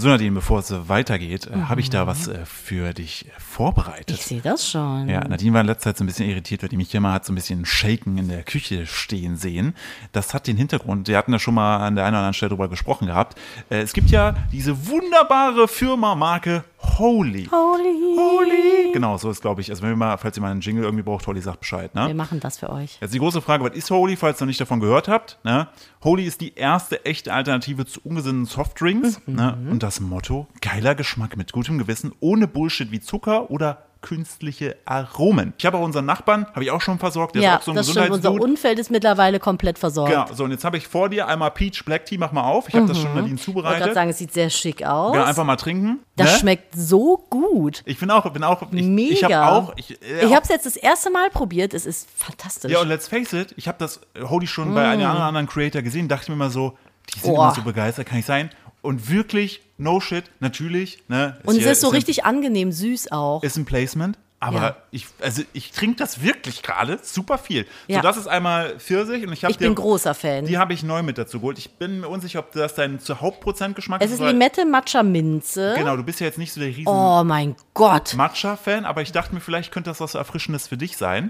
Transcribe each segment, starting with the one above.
So, Nadine, bevor es weitergeht, habe ich da was für dich vorbereitet. Ich sehe das schon. Ja, Nadine war in letzter Zeit so ein bisschen irritiert, weil die mich hier mal hat so ein bisschen Shaken in der Küche stehen sehen. Das hat den Hintergrund, wir hatten da schon mal an der einen oder anderen Stelle drüber gesprochen gehabt. Es gibt ja diese wunderbare Firma-Marke Holy. Holy. Genau, so ist, glaube ich, also wenn wir mal, falls ihr mal einen Jingle irgendwie braucht, Holy sagt Bescheid, ne? Wir machen das für euch. Jetzt die große Frage, was ist Holy, falls ihr noch nicht davon gehört habt, ne? Holy ist die erste echte Alternative zu ungesunden Softdrinks, ne? Und das Motto, geiler Geschmack mit gutem Gewissen, ohne Bullshit wie Zucker oder künstliche Aromen. Ich habe auch unseren Nachbarn, habe ich auch schon versorgt, der ist auch so ein das stimmt, unser Umfeld ist mittlerweile komplett versorgt. Genau, so und jetzt habe ich vor dir einmal Peach Black Tea, mach mal auf. Ich habe das schon Nadine Ich wollte zubereitet. gerade sagen, es sieht sehr schick aus. Ja, einfach mal trinken. Das ne? schmeckt so gut. Ich bin auch, Mega. ich habe auch. Ich habe es jetzt das erste Mal probiert, es ist fantastisch. Ja, und let's face it, ich habe das Holy schon bei einem anderen Creator gesehen, dachte mir immer so, die sind immer so begeistert, kann ich sein. Und wirklich, no shit, natürlich. Ne, und es ist so richtig angenehm, süß auch. Ist ein Placement. Aber ja. ich trinke das wirklich gerade super viel. Ja. So, das ist einmal Pfirsich. Und ich bin großer Fan. Die habe ich neu mit dazu geholt. Ich bin mir unsicher, ob das dein Hauptprozentgeschmack ist. Es ist Limette, Matcha, Minze. Genau, du bist ja jetzt nicht so der riesen Oh mein Gott. Matcha-Fan, aber ich dachte mir, vielleicht könnte das was Erfrischendes für dich sein.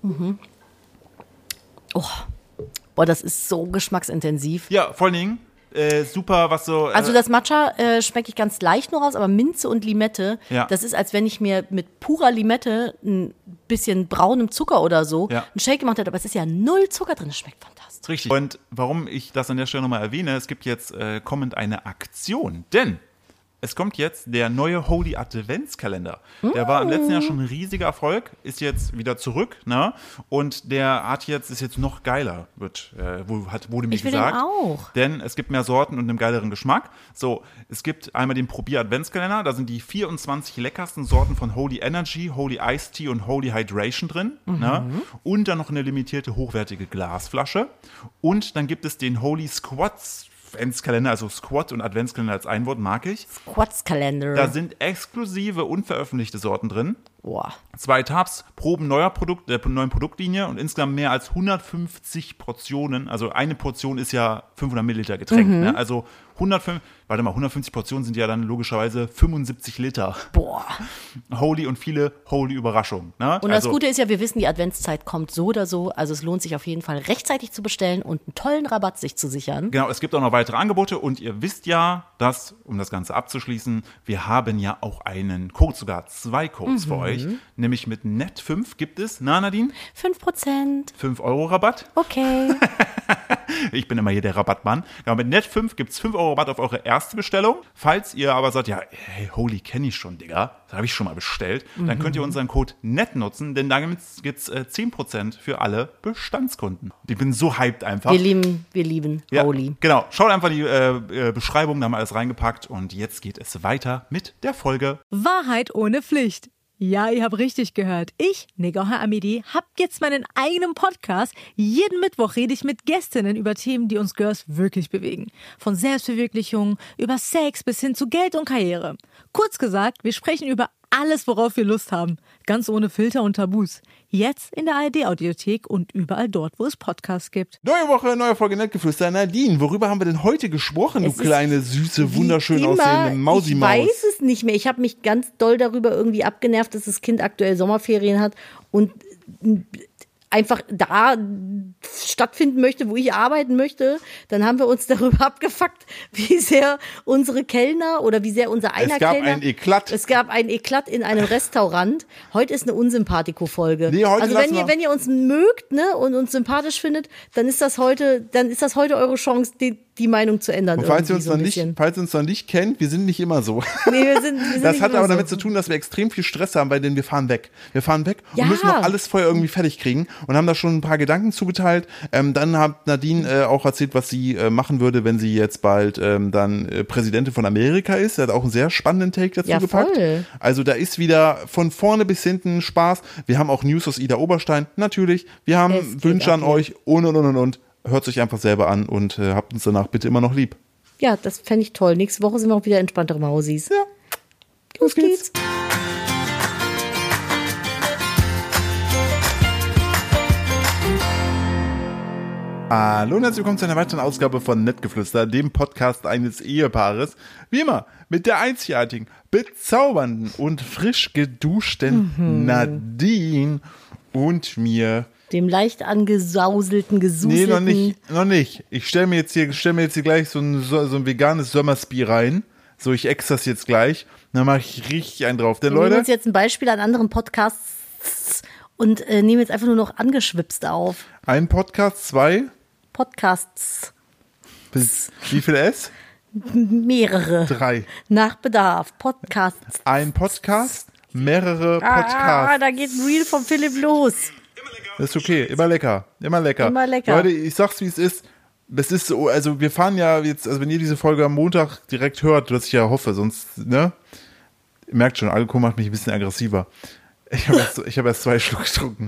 Oh. Boah, das ist so geschmacksintensiv. Ja, vor allen Dingen super, was so. Also das Matcha schmecke ich ganz leicht nur raus, aber Minze und Limette, das ist, als wenn ich mir mit purer Limette ein bisschen braunem Zucker oder so einen Shake gemacht hätte, aber es ist ja 0 Zucker drin, das schmeckt fantastisch. Richtig. Und warum ich das an der Stelle nochmal erwähne, es gibt jetzt kommend eine Aktion, denn es kommt jetzt der neue Holy Adventskalender. Der war im letzten Jahr schon ein riesiger Erfolg, ist jetzt wieder zurück, ne? Und der ist jetzt noch geiler, wurde mir Ich will gesagt. den auch. Denn es gibt mehr Sorten und einen geileren Geschmack. So, es gibt einmal den Probier-Adventskalender, da sind die 24 leckersten Sorten von Holy Energy, Holy Iced Tea und Holy Hydration drin. Ne? Und dann noch eine limitierte, hochwertige Glasflasche. Und dann gibt es den Holy Squats Adventskalender, also Squat und Adventskalender als ein Wort, mag ich. Squats-Kalender. Da sind exklusive, unveröffentlichte Sorten drin. Boah. 2 Tabs, Proben neuen Produktlinie und insgesamt mehr als 150 Portionen. Also eine Portion ist ja 500 Milliliter Getränk. Ne? Also 150 Portionen sind ja dann logischerweise 75 Liter. Boah. Holy und viele Holy Überraschungen. Ne? Und das Gute ist ja, wir wissen, die Adventszeit kommt so oder so. Also es lohnt sich auf jeden Fall rechtzeitig zu bestellen und einen tollen Rabatt sich zu sichern. Genau, es gibt auch noch weitere Angebote und ihr wisst ja, dass, um das Ganze abzuschließen, wir haben ja auch einen Code, sogar 2 Codes für euch. Nämlich mit Net5 gibt es, Nadine? 5%. 5 € Rabatt. Okay. Ich bin immer hier der Rabattmann. Ja, mit Net5 gibt es 5 € Rabatt auf eure erste Bestellung. Falls ihr aber sagt, ja, hey, Holy kenne ich schon, Digga, das habe ich schon mal bestellt, dann könnt ihr unseren Code NET nutzen, denn da gibt es 10% für alle Bestandskunden. Ich bin so hyped einfach. Wir lieben Holy. Genau, schaut einfach die Beschreibung, da haben wir alles reingepackt und jetzt geht es weiter mit der Folge. Wahrheit ohne Pflicht. Ja, ihr habt richtig gehört. Ich, Negoha Amidi, hab jetzt meinen eigenen Podcast. Jeden Mittwoch rede ich mit Gästinnen über Themen, die uns Girls wirklich bewegen. Von Selbstverwirklichung, über Sex bis hin zu Geld und Karriere. Kurz gesagt, wir sprechen über alles, worauf wir Lust haben. Ganz ohne Filter und Tabus. Jetzt in der ARD-Audiothek und überall dort, wo es Podcasts gibt. Neue Woche, neue Folge Nettgeflüster. Nadine, worüber haben wir denn heute gesprochen, du kleine, süße, wunderschön aussehende Mausi-Maus? Ich weiß es nicht mehr. Ich habe mich ganz doll darüber irgendwie abgenervt, dass das Kind aktuell Sommerferien hat und einfach da stattfinden möchte, wo ich arbeiten möchte, dann haben wir uns darüber abgefuckt, wie sehr unsere Kellner oder wie sehr unser einer Kellner... Es gab ein Eklat in einem Restaurant. Heute ist eine Unsympathiko-Folge. Nee, also wenn ihr uns mögt, ne, und uns sympathisch findet, dann ist das heute eure Chance, die Meinung zu ändern. Und falls ihr uns noch nicht kennt, wir sind nicht immer so. Nee, wir sind das nicht hat immer aber so. damit zu tun, dass wir extrem viel Stress haben, weil wir fahren weg. Wir fahren weg Ja. und müssen noch alles vorher irgendwie fertig kriegen und haben da schon ein paar Gedanken zugeteilt. Dann hat Nadine auch erzählt, was sie machen würde, wenn sie jetzt bald dann Präsidentin von Amerika ist. Sie hat auch einen sehr spannenden Take dazu gepackt. Voll. Also da ist wieder von vorne bis hinten Spaß. Wir haben auch News aus Ida Oberstein, natürlich. Wir haben Wünsche an euch und. Hört sich einfach selber an und habt uns danach bitte immer noch lieb. Ja, das fände ich toll. Nächste Woche sind wir auch wieder entspanntere Mausis. Ja. Los geht's. Hallo und herzlich willkommen zu einer weiteren Ausgabe von Nettgeflüster, dem Podcast eines Ehepaares. Wie immer mit der einzigartigen, bezaubernden und frisch geduschten Nadine und mir. Dem leicht angesauselten, gesuselten. Nee, noch nicht. Ich stell mir jetzt hier gleich so ein veganes Sommersbi rein. So, ich ex das jetzt gleich. Dann mache ich richtig einen drauf. Denn Wir nehmen Leute, uns jetzt ein Beispiel an anderen Podcasts und nehmen jetzt einfach nur noch angeschwipst auf. ein Podcast, 2, Podcasts. bis wie viel S? Mehrere. 3. Nach Bedarf. Podcasts. Ein Podcast, mehrere Podcasts. Da geht ein Reel von Philipp los. Das ist okay, immer lecker. Immer lecker. Leute, ich sag's wie es ist. Das ist so, also wir fahren ja jetzt, also wenn ihr diese Folge am Montag direkt hört, was ich ja hoffe, sonst, ne? Ihr merkt schon, Alkohol macht mich ein bisschen aggressiver. Ich habe erst 2 Schluck getrunken.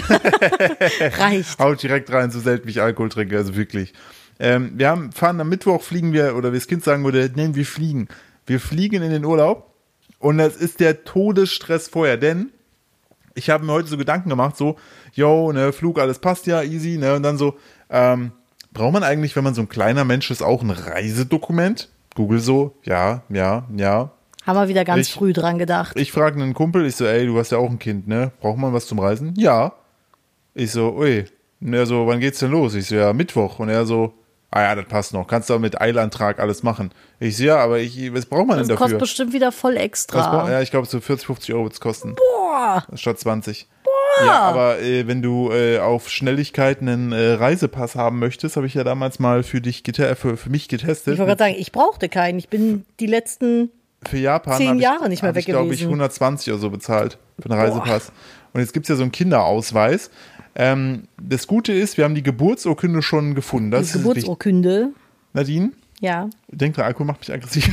Reicht. Haut direkt rein, so selten wie ich Alkohol trinke, also wirklich. Fahren am Mittwoch, fliegen wir, oder wie das Kind sagen würde, nein, wir fliegen. Wir fliegen in den Urlaub und das ist der Todesstress vorher, denn ich habe mir heute so Gedanken gemacht, so, ne, Flug, alles passt ja, easy, ne, und dann so, braucht man eigentlich, wenn man so ein kleiner Mensch ist, auch ein Reisedokument? Google so, ja. Haben wir wieder ganz früh dran gedacht. Ich frage einen Kumpel, ich so, ey, du hast ja auch ein Kind, ne? Braucht man was zum Reisen? Ja. Ich so, ui. Und er so, wann geht's denn los? Ich so, ja, Mittwoch. Und er so, ja, das passt noch. Kannst du mit Eilantrag alles machen. Ich so, ja, aber was braucht man denn dafür? Das kostet bestimmt wieder voll extra. Ja, ich glaube, so 40, 50 Euro wird es kosten. Boah. Statt 20. Boah. Ja, aber wenn du auf Schnelligkeit einen Reisepass haben möchtest, habe ich ja damals mal für mich getestet. Ich wollte gerade sagen, ich brauchte keinen. Ich bin die letzten für Japan 10 Jahre nicht mehr weg gewesen. Glaube ich, 120 oder so bezahlt für einen Reisepass. Und jetzt gibt es ja so einen Kinderausweis. Das Gute ist, wir haben die Geburtsurkunde schon gefunden. Das die Geburtsurkunde. Nadine? Ja. Denkt dran, Alkohol macht mich aggressiv.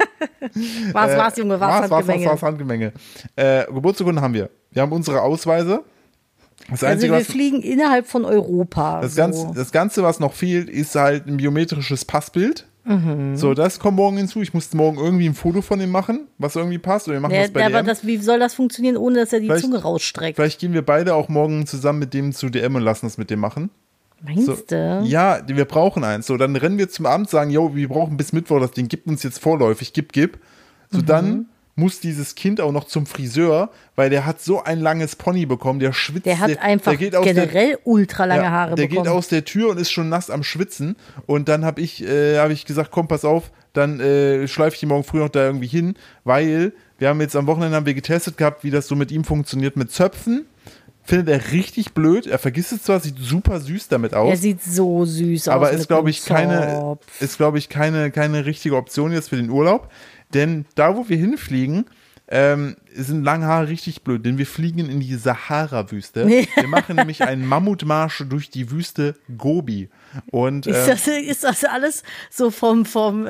Was, Junge, was Handgemenge. Geburtsurkunde haben wir. Wir haben unsere Ausweise. Das Einzige, wir fliegen innerhalb von Europa. Das Ganze, was noch fehlt, ist halt ein biometrisches Passbild. So, das kommt morgen hinzu. Ich muss morgen irgendwie ein Foto von ihm machen, was irgendwie passt. Oder wir machen das bei DM. Wie soll das funktionieren, ohne dass er die Zunge rausstreckt? Vielleicht gehen wir beide auch morgen zusammen mit dem zu DM und lassen das mit dem machen. Meinst du? Ja, wir brauchen eins. So, dann rennen wir zum Abend, sagen, wir brauchen bis Mittwoch das Ding, gib uns jetzt vorläufig, gib. So, dann muss dieses Kind auch noch zum Friseur, weil der hat so ein langes Pony bekommen, der schwitzt. Der hat einfach generell ultra lange Haare bekommen. Der geht aus der Tür und ist schon nass am Schwitzen. Und dann habe ich gesagt, komm, pass auf, dann schleife ich ihn morgen früh noch da irgendwie hin, weil wir haben jetzt am Wochenende getestet gehabt, wie das so mit ihm funktioniert mit Zöpfen. Findet er richtig blöd. Er vergisst es zwar, sieht super süß damit aus. Er sieht so süß aus. Aber ist, glaube ich, keine richtige Option jetzt für den Urlaub. Denn da, wo wir hinfliegen, sind lange Haare richtig blöd, denn wir fliegen in die Sahara-Wüste. Wir machen nämlich einen Mammutmarsch durch die Wüste Gobi. Und, ist das alles so vom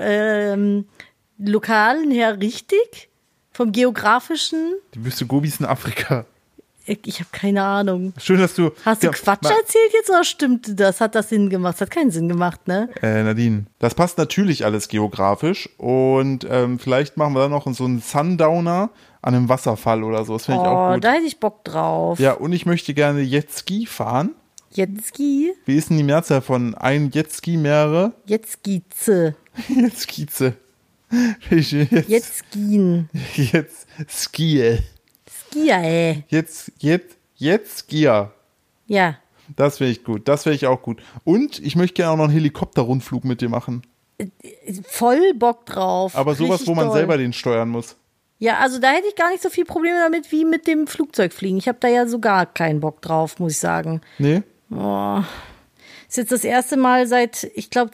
Lokalen her richtig? Vom Geografischen? Die Wüste Gobi ist in Afrika. Ich habe keine Ahnung. Schön, dass du... Hast du Quatsch erzählt jetzt oder stimmt das? Hat das Sinn gemacht? Das hat keinen Sinn gemacht, ne? Nadine, das passt natürlich alles geografisch und vielleicht machen wir dann noch so einen Sundowner an einem Wasserfall oder so. Das finde ich auch gut. Da hätte ich Bock drauf. Ja, und ich möchte gerne Jetski fahren. Jetski? Wie ist denn die Mehrzahl von ein Jetski, mehrere? Jetskize. Jetskize. Jetskien. Jetzt Skier. Skier, ey. Jetzt Skier. Ja. Das wäre ich gut. Das wäre ich auch gut. Und ich möchte gerne auch noch einen Helikopterrundflug mit dir machen. Voll Bock drauf. Aber sowas, wo man selber den steuern muss. Ja, also da hätte ich gar nicht so viel Probleme damit wie mit dem Flugzeugfliegen. Ich habe da ja so gar keinen Bock drauf, muss ich sagen. Nee? Oh. Ist jetzt das erste Mal seit, ich glaube,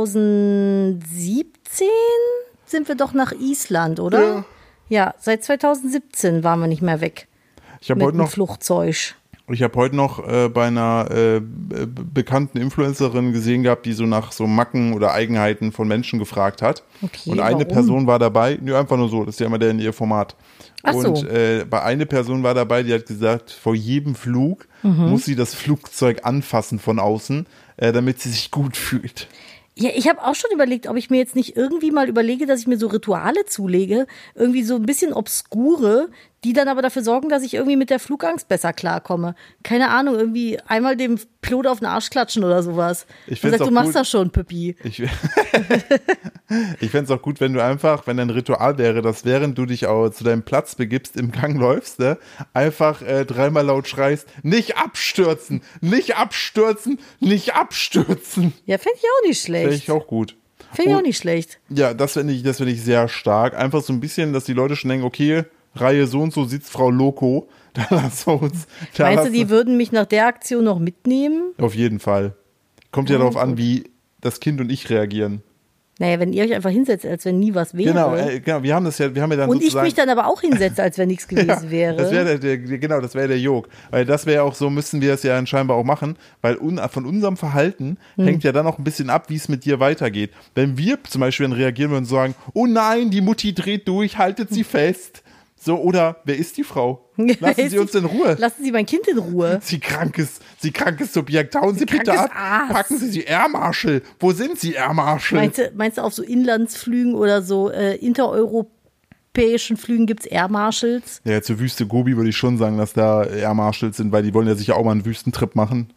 2017 sind wir doch nach Island, oder? Ja. Ja, seit 2017 waren wir nicht mehr weg. Ich habe heute noch Flugzeug. Ich habe heute noch bei einer bekannten Influencerin gesehen gehabt, die so nach so Macken oder Eigenheiten von Menschen gefragt hat. Okay, und eine Person war dabei, einfach nur so, das ist ja immer der in ihr Format. Ach so. Und bei einer Person war dabei, die hat gesagt, vor jedem Flug muss sie das Flugzeug anfassen von außen, damit sie sich gut fühlt. Ja, ich habe auch schon überlegt, ob ich mir jetzt nicht irgendwie mal überlege, dass ich mir so Rituale zulege, irgendwie so ein bisschen obskure, die dann aber dafür sorgen, dass ich irgendwie mit der Flugangst besser klarkomme. Keine Ahnung, irgendwie einmal dem Pilot auf den Arsch klatschen oder sowas. Ich Und sagt, auch du machst gut. das schon, Pippi. Ich fände es auch gut, wenn du einfach, wenn dein Ritual wäre, dass während du dich auch zu deinem Platz begibst, im Gang läufst, ne, einfach 3-mal laut schreist, nicht abstürzen, nicht abstürzen, nicht abstürzen. Ja, fände ich auch nicht Fände schlecht. ich auch gut. Fände ich auch nicht schlecht. Ja, das finde ich sehr stark. Einfach so ein bisschen, dass die Leute schon denken, okay, Reihe so und so sitzt Frau Loco, da lass uns. Da Meinst du, lass- die würden mich nach der Aktion noch mitnehmen? Auf jeden Fall. Kommt ja darauf an, wie das Kind und ich reagieren. Naja, wenn ihr euch einfach hinsetzt, als wenn nie was wäre. Genau, wir haben ja dann Und ich sozusagen, mich dann aber auch hinsetze, als wenn nichts gewesen wäre. Das wäre das wäre der Jog. Weil das wäre auch so, müssen wir es ja scheinbar auch machen, weil von unserem Verhalten hängt ja dann auch ein bisschen ab, wie es mit dir weitergeht. Wenn wir zum Beispiel dann reagieren würden und sagen, oh nein, die Mutti dreht durch, haltet sie fest. So, oder wer ist die Frau? Lassen Sie uns in Ruhe. Lassen Sie mein Kind in Ruhe. Sie krankes Subjekt, hauen Sie bitte krankes ab. Aas. Packen Sie Air Marshal. Wo sind Sie, Air Marshal? Meinst du, auf so Inlandsflügen oder so intereuropäischen Flügen gibt es Air Marshals? Ja, zur Wüste Gobi würde ich schon sagen, dass da Air Marshals sind, weil die wollen ja sicher auch mal einen Wüstentrip machen.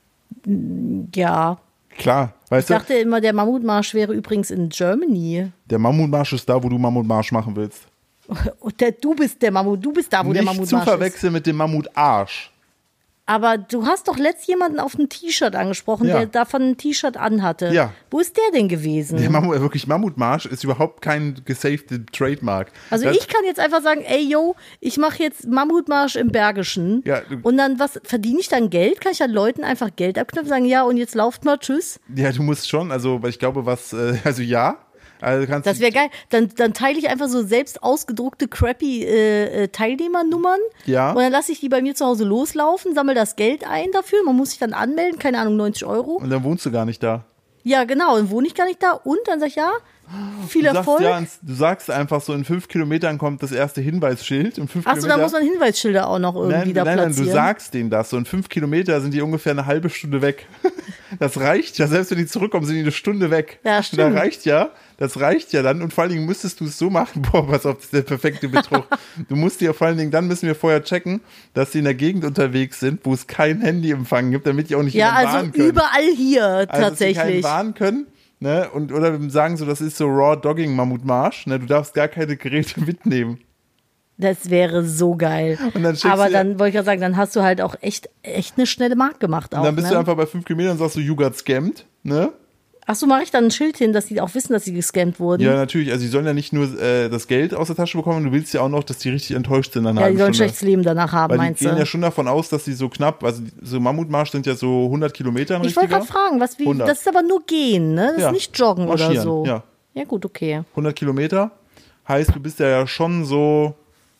Ja. Klar, Ich weißt du, dachte immer, der Mammutmarsch wäre übrigens in Germany. der Mammutmarsch ist da, wo du Mammutmarsch machen willst. Und du bist der Mammut, du bist da, wo der Nicht zu Mammutmarsch ist. verwechseln mit dem Mammutarsch. Aber du hast doch letzt jemanden auf einem T-Shirt angesprochen, Ja. der davon ein T-Shirt anhatte. Ja. Wo ist der denn gewesen? Der Mammutmarsch ist überhaupt kein gesafete Trademark. Also Das- ich kann jetzt einfach sagen, ey, yo, ich mache jetzt Mammutmarsch im Bergischen. Ja, und dann, was verdiene ich dann Geld? Kann ich dann Leuten einfach Geld abknüpfen, sagen, ja, und jetzt lauft mal, tschüss? Ja, du musst schon, also weil ich glaube, ja. Also kannst Das wäre geil. Dann teile ich einfach so selbst ausgedruckte crappy Teilnehmernummern. Ja. Und dann lasse ich die bei mir zu Hause loslaufen, sammle das Geld ein dafür. Man muss sich dann anmelden, keine Ahnung, 90 Euro. und dann wohnst du gar nicht da. Ja, genau. Dann wohne ich gar nicht da. Und dann sag ich, ja, viel Du sagst, Erfolg. du sagst einfach so, in 5 Kilometern kommt das erste Hinweisschild. In 5 Achso, da muss man Hinweisschilder auch noch irgendwie da nein, platzieren. du sagst denen das. So in 5 Kilometer sind die ungefähr eine halbe Stunde weg. Das reicht ja, selbst wenn die zurückkommen, sind die eine Stunde weg. Ja, stimmt. Das reicht ja dann. Und vor allen Dingen müsstest du es so machen, boah, pass auf, das ist der perfekte Betrug. Du musst dir vor allen Dingen, dann müssen wir vorher checken, dass sie in der Gegend unterwegs sind, wo es kein Handyempfang gibt, damit die auch nicht Ja, jemanden also warnen können. überall hier Also, dass sie keinen tatsächlich. warnen können. Ne? Oder wir sagen so, das ist so Raw Dogging Mammutmarsch. Ne? Du darfst gar keine Geräte mitnehmen. Das wäre so geil. Und dann schickst Aber du- dann wollte ich ja sagen, dann hast du halt auch echt eine schnelle Mark gemacht auch. Und dann bist ne? du einfach bei 5 Kilometern und sagst du, you got scammed. Ne? Achso, mache ich dann ein Schild hin, dass die auch wissen, dass sie gescammt wurden? Ja, natürlich. Also, die sollen ja nicht nur das Geld aus der Tasche bekommen, du willst ja auch noch, dass die richtig enttäuscht sind. Dann Ja, die sollen ein schlechtes Leben danach haben, Weil die meinst gehen du? ja schon davon aus, dass sie so knapp, also so Mammutmarsch sind ja so 100 Kilometer. Ich wollte gerade fragen, 100. das ist aber nur gehen, ne? Das Ja. ist nicht joggen oder Marschieren, so. ja. Ja, gut, okay. 100 Kilometer heißt, du bist ja schon so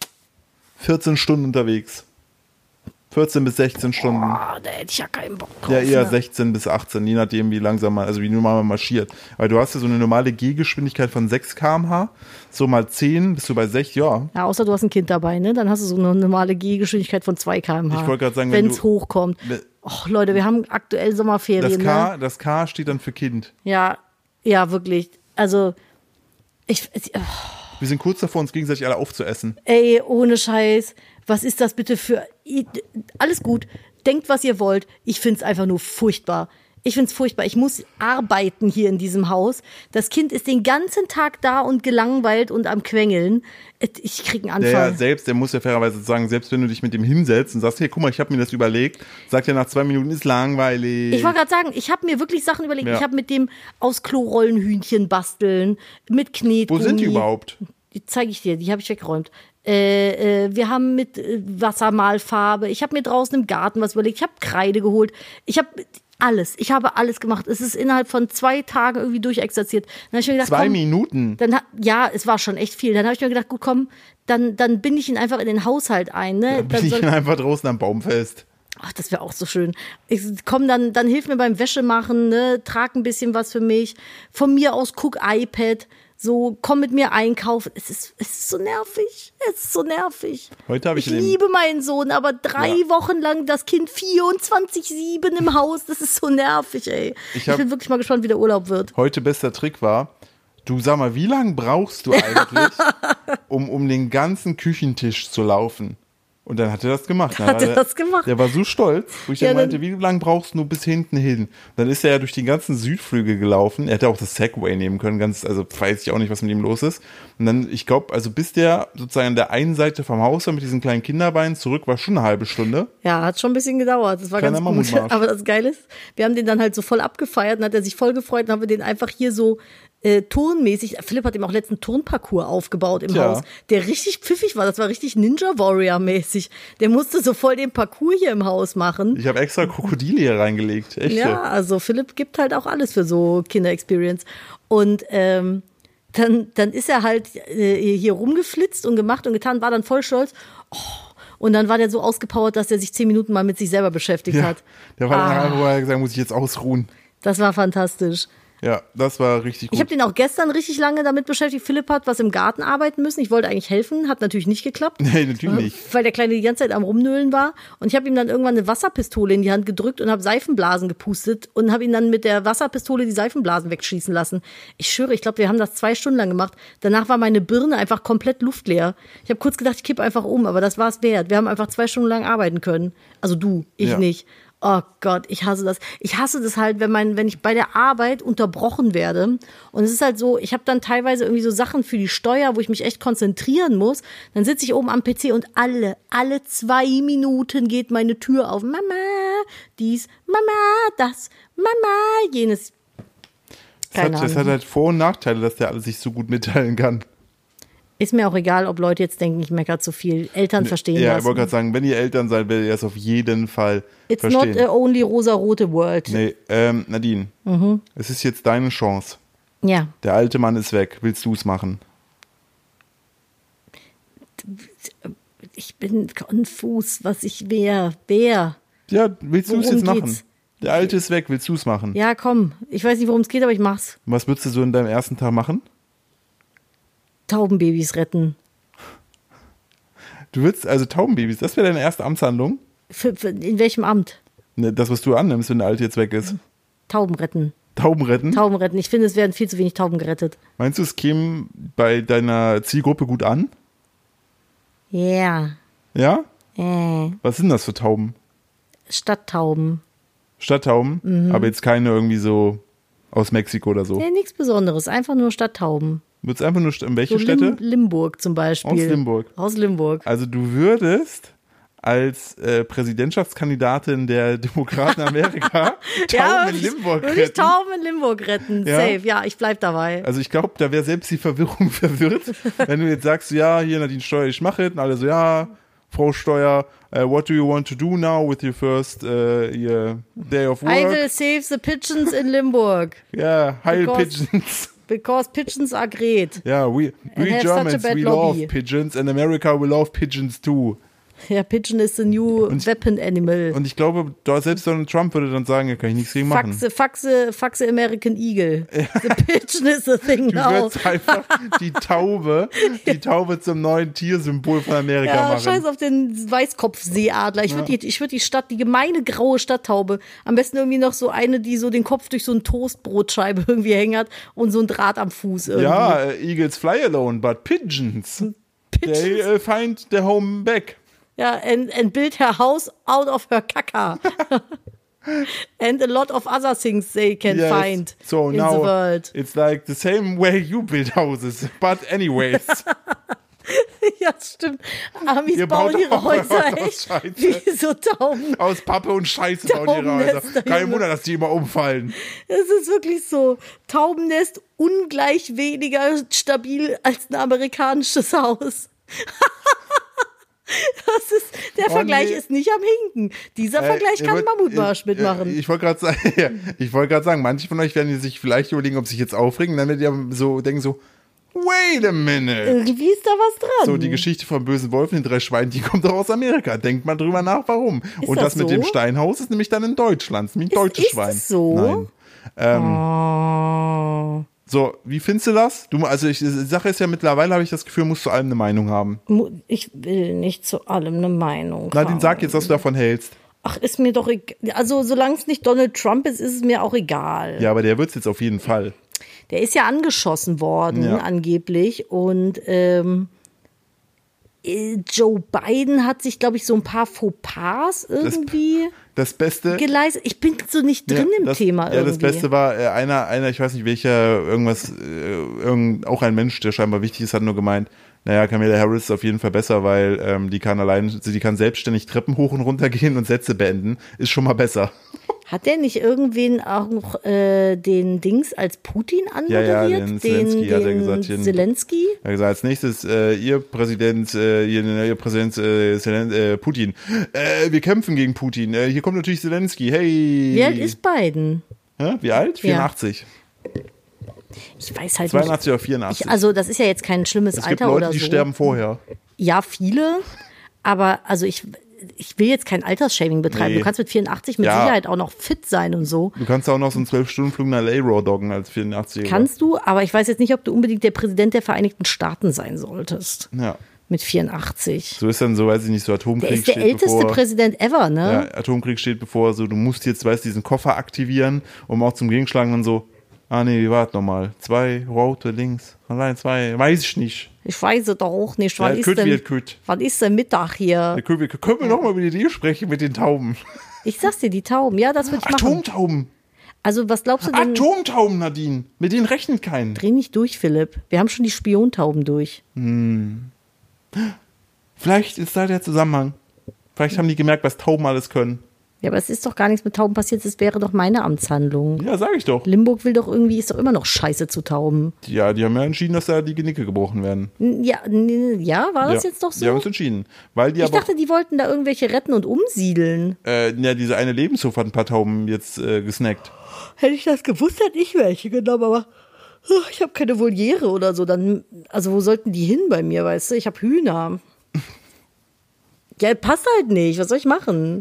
14 Stunden unterwegs. 14 bis 16 Stunden. Ah, da hätte ich ja keinen Bock drauf. Ja, eher ne? 16 bis 18, je nachdem, wie langsam man, also wie normal man marschiert. Weil du hast ja so eine normale Gehgeschwindigkeit von 6 km/h, so mal 10 bist du bei 6, ja. Ja, außer du hast ein Kind dabei, ne? Dann hast du so eine normale Gehgeschwindigkeit von 2 km/h. Ich wollte gerade sagen, wenn wenn es du- hochkommt. Och, Leute, wir haben aktuell Sommerferien, ne? Das K steht dann für Kind. Ja, wirklich. Also, Wir sind kurz davor, uns gegenseitig alle aufzuessen. ey, ohne Scheiß, was ist das bitte für... Alles gut, denkt, was ihr wollt. Ich find's einfach nur furchtbar. Ich find's furchtbar. Ich muss arbeiten hier in diesem Haus. Das Kind ist den ganzen Tag da und gelangweilt und am Quengeln. Ich krieg einen Anfall. Der muss ja fairerweise sagen, selbst wenn du dich mit dem hinsetzt und sagst, hey, guck mal, ich habe mir das überlegt, sagt er nach 2 Minuten, ist langweilig. Ich wollte gerade sagen, ich habe mir wirklich Sachen überlegt. Ja. Ich habe mit dem aus Klorollenhühnchen basteln, mit Knetgummi. Wo sind die überhaupt? Die zeige ich dir, die habe ich weggeräumt. Wir haben mit Wassermalfarbe. Ich habe mir draußen im Garten was überlegt. Ich habe Kreide geholt. Ich habe alles gemacht. Es ist innerhalb von 2 Tagen irgendwie durchexerziert. Dann hab ich mir gedacht, 2 komm, Minuten? ja, es war schon echt viel. Dann habe ich mir gedacht, gut, komm, dann binde ich ihn einfach in den Haushalt ein. Ne? Dann bin ich einfach draußen am Baum fest. Ach, das wäre auch so schön. Ich komm dann hilf mir beim Wäschemachen, ne, trag ein bisschen was für mich. Von mir aus guck iPad, so komm mit mir einkaufen. Es ist so nervig. Es ist so nervig. Heute habe ich Ich in dem- liebe meinen Sohn, aber 3 Ja. Wochen lang das Kind 24/7 im Haus, das ist so nervig, ey. Ich bin wirklich mal gespannt, wie der Urlaub wird. Heute bester Trick war, du sag mal, wie lange brauchst du eigentlich, um den ganzen Küchentisch zu laufen. Und dann hat er das gemacht. Hat er das gemacht? Der war so stolz, wo ich Ja, dann meinte, wie lange brauchst du bis hinten hin? Dann ist er ja durch die ganzen Südflüge gelaufen. Er hätte auch das Segway nehmen können, also weiß ich auch nicht, was mit ihm los ist. Und dann, ich glaube, also bis der sozusagen an der einen Seite vom Haus war mit diesen kleinen Kinderbeinen zurück, war schon eine halbe Stunde. Ja, hat schon ein bisschen gedauert. Das war Kleiner ganz gut. Mammutmarsch. Aber das Geile ist, wir haben den dann halt so voll abgefeiert und hat er sich voll gefreut und haben wir den einfach hier so turnmäßig, Philipp hat ihm auch letzten Turnparcours aufgebaut im Haus, der richtig pfiffig war. Das war richtig Ninja Warrior-mäßig. Der musste so voll den Parcours hier im Haus machen. Ich habe extra Krokodile hier reingelegt. Echt? Ja, also Philipp gibt halt auch alles für so Kinder-Experience. Und dann ist er halt hier rumgeflitzt und gemacht und getan, war dann voll stolz. Oh, und dann war der so ausgepowert, dass er sich 10 Minuten mal mit sich selber beschäftigt hat. Der war dann einfach, wo er gesagt, muss ich jetzt ausruhen. Das war fantastisch. Ja, das war richtig gut. Ich habe den auch gestern richtig lange damit beschäftigt. Philipp hat was im Garten arbeiten müssen. Ich wollte eigentlich helfen, hat natürlich nicht geklappt. Nee, natürlich nicht. Weil der Kleine die ganze Zeit am Rumnölen war. Und ich habe ihm dann irgendwann eine Wasserpistole in die Hand gedrückt und habe Seifenblasen gepustet und habe ihn dann mit der Wasserpistole die Seifenblasen wegschießen lassen. Ich schwöre, ich glaube, wir haben das 2 Stunden lang gemacht. Danach war meine Birne einfach komplett luftleer. Ich habe kurz gedacht, ich kippe einfach um, aber das war es wert. Wir haben einfach 2 Stunden lang arbeiten können. Also du, ich nicht. Oh Gott, ich hasse das. Ich hasse das halt, wenn ich bei der Arbeit unterbrochen werde. Und es ist halt so, ich habe dann teilweise irgendwie so Sachen für die Steuer, wo ich mich echt konzentrieren muss. Dann sitze ich oben am PC und alle 2 Minuten geht meine Tür auf. Mama, dies, Mama, das, Mama, jenes. Das hat halt Vor- und Nachteile, dass der alles sich so gut mitteilen kann. Ist mir auch egal, ob Leute jetzt denken, ich meckere zu viel. Eltern verstehen das. Ja, ich wollte gerade sagen, wenn ihr Eltern seid, werdet ihr das auf jeden Fall verstehen. It's not only rosa-rote world. Nee, Nadine, es ist jetzt deine Chance. Ja. Der alte Mann ist weg. Willst du es machen? Ich bin konfus, was ich wäre. Wer? Ja, willst du es Worum jetzt machen? geht's? Der alte ist weg. Willst du es machen? Ja, komm. Ich weiß nicht, worum es geht, aber ich mach's. Was würdest du so in deinem ersten Tag machen? Taubenbabys retten. Du würdest also Taubenbabys, das wäre deine erste Amtshandlung? In welchem Amt? Ne, das, was du annimmst, wenn der alte jetzt weg ist. Tauben retten. Tauben retten? Tauben retten. Ich finde, es werden viel zu wenig Tauben gerettet. Meinst du, es käme bei deiner Zielgruppe gut an? Ja. Ja? Was sind das für Tauben? Stadttauben. Stadttauben? Aber jetzt keine irgendwie so aus Mexiko oder so? Ja, nichts Besonderes. Einfach nur Stadttauben. Würdest einfach nur, in welche So Städte? Limburg zum Beispiel. Aus Limburg. Aus Limburg. Also du würdest als Präsidentschaftskandidatin der Demokraten Amerika Tauben in Limburg würde ich retten. Tauben in Limburg retten. Ja? Safe. Ja, ich bleib dabei. Also ich glaube, da wäre selbst die Verwirrung verwirrt, wenn du jetzt sagst, ja, hier Nadine Steuer, ich mache es. Und alle so, ja, Frau Steuer, what do you want to do now with your first your day of work? I will save the pigeons in Limburg. Ja, Heil Because- Pigeons. Because pigeons are great. Ja, we have Germans, such a bad we lobby. love pigeons and America will love pigeons too. Ja, Pigeon is the new weapon animal. Und ich glaube, selbst Donald Trump würde dann sagen, ja, kann ich nichts gegen machen. Faxe American Eagle. The pigeon is the thing Du now. würdest einfach die Taube zum neuen Tiersymbol von Amerika Ja, machen. scheiß auf den Weißkopfseeadler. Ich würde die Stadt, die gemeine graue Stadttaube, am besten irgendwie noch so eine, die so den Kopf durch so eine Toastbrotscheibe irgendwie hängt hat und so ein Draht am Fuß irgendwie. Ja, Eagles fly alone, but pigeons. They find their home back. Ja, and build her house out of her caca. And a lot of other things they can Yes. find So in now the world. it's like the same way you build houses, but anyways. Ja, stimmt. Amis Ihr bauen baut ihre auch Häuser aus echt Scheiße. wie so Tauben. Aus Pappe und Scheiße bauen ihre Häuser. Taubennester, Kein Junge. Wunder, dass die immer umfallen. Es ist wirklich so. Taubennest ungleich weniger stabil als ein amerikanisches Haus. Der Vergleich nee. ist nicht am Hinken. Dieser Vergleich kann Mammutmarsch mitmachen. Ich wollte gerade sagen, manche von euch werden sich vielleicht überlegen, ob sie sich jetzt aufregen, dann werden die so denken so, wait a minute. Irgendwie ist da was dran. So, die Geschichte vom bösen Wolf und den 3 Schweinen, die kommt doch aus Amerika. Denkt mal drüber nach, warum. Und das das mit so? dem Steinhaus ist nämlich dann in Deutschland. Nämlich ein deutsches ist Schwein. es so? Nein. Oh. So, wie findest du das? Die Sache ist ja, mittlerweile habe ich das Gefühl, musst du allem eine Meinung haben. Ich will nicht zu allem eine Meinung Nadine, haben. sag jetzt, was du davon hältst. Ach, ist mir doch egal. Also, solange es nicht Donald Trump ist es mir auch egal. Ja, aber der wird's jetzt auf jeden Fall. Der ist ja angeschossen worden, Ja. angeblich. Und Joe Biden hat sich, glaube ich, so ein paar Fauxpas irgendwie Das Beste geleistet. Ich bin so nicht drin im Thema irgendwie. Ja, das Beste war einer, ich weiß nicht welcher, auch ein Mensch, der scheinbar wichtig ist, hat nur gemeint, naja, Kamala Harris ist auf jeden Fall besser, weil die kann selbstständig Treppen hoch und runter gehen und Sätze beenden. Ist schon mal besser. Hat der nicht irgendwen auch noch den Dings als Putin anmoderiert? Ja, den Zelensky hat er gesagt. Zelensky? Er hat gesagt, als nächstes Ihr Präsident Putin. Wir kämpfen gegen Putin. Hier kommt natürlich Zelensky. Hey. Wie alt ist Biden? Ja, wie alt? 84. Ich weiß halt 82 nicht. oder 84. Also das ist ja jetzt kein schlimmes Alter Es gibt Leute, oder so. die sterben vorher. Ja, viele. Aber also ich will jetzt kein Altersshaming betreiben. Nee. Du kannst mit 84 mit Sicherheit auch noch fit sein und so. Du kannst auch noch so einen 12-Stunden-Flug nach L.A. raw doggen als 84-Jähriger. Kannst du, aber ich weiß jetzt nicht, ob du unbedingt der Präsident der Vereinigten Staaten sein solltest. Ja. Mit 84. So ist dann so, weiß ich nicht, so Atomkrieg Der ist der älteste Präsident ever, ne? Ja, Atomkrieg steht bevor, so du musst jetzt, diesen Koffer aktivieren, um auch zum Gegenschlagen dann so, warte nochmal, 2 rote links, allein 2, weiß ich nicht. Ich weiß es doch auch nicht. Ja, Wann ist denn Mittag hier? Können wir nochmal über die Idee sprechen mit den Tauben? Ich sag's dir, die Tauben, ja, das würde ich machen. Atomtauben! Also was glaubst du denn? Atomtauben, Nadine! Mit denen rechnet keinen. Dreh nicht durch, Philipp. Wir haben schon die Spiontauben durch. Vielleicht ist da der Zusammenhang. Vielleicht haben die gemerkt, was Tauben alles können. Ja, aber es ist doch gar nichts mit Tauben passiert. Das wäre doch meine Amtshandlung. Ja, sag ich doch. Limburg ist doch immer noch scheiße zu Tauben. Ja, die haben ja entschieden, dass da die Genicke gebrochen werden. Ja, war das jetzt doch so? Die haben es entschieden. Weil die ich dachte, die wollten da irgendwelche retten und umsiedeln. Diese eine Lebenshof hat ein paar Tauben jetzt gesnackt. Hätte ich das gewusst, hätte ich welche genommen, aber ich habe keine Voliere oder so. Also wo sollten die hin bei mir, weißt du? Ich habe Hühner. Ja, passt halt nicht. Was soll ich machen?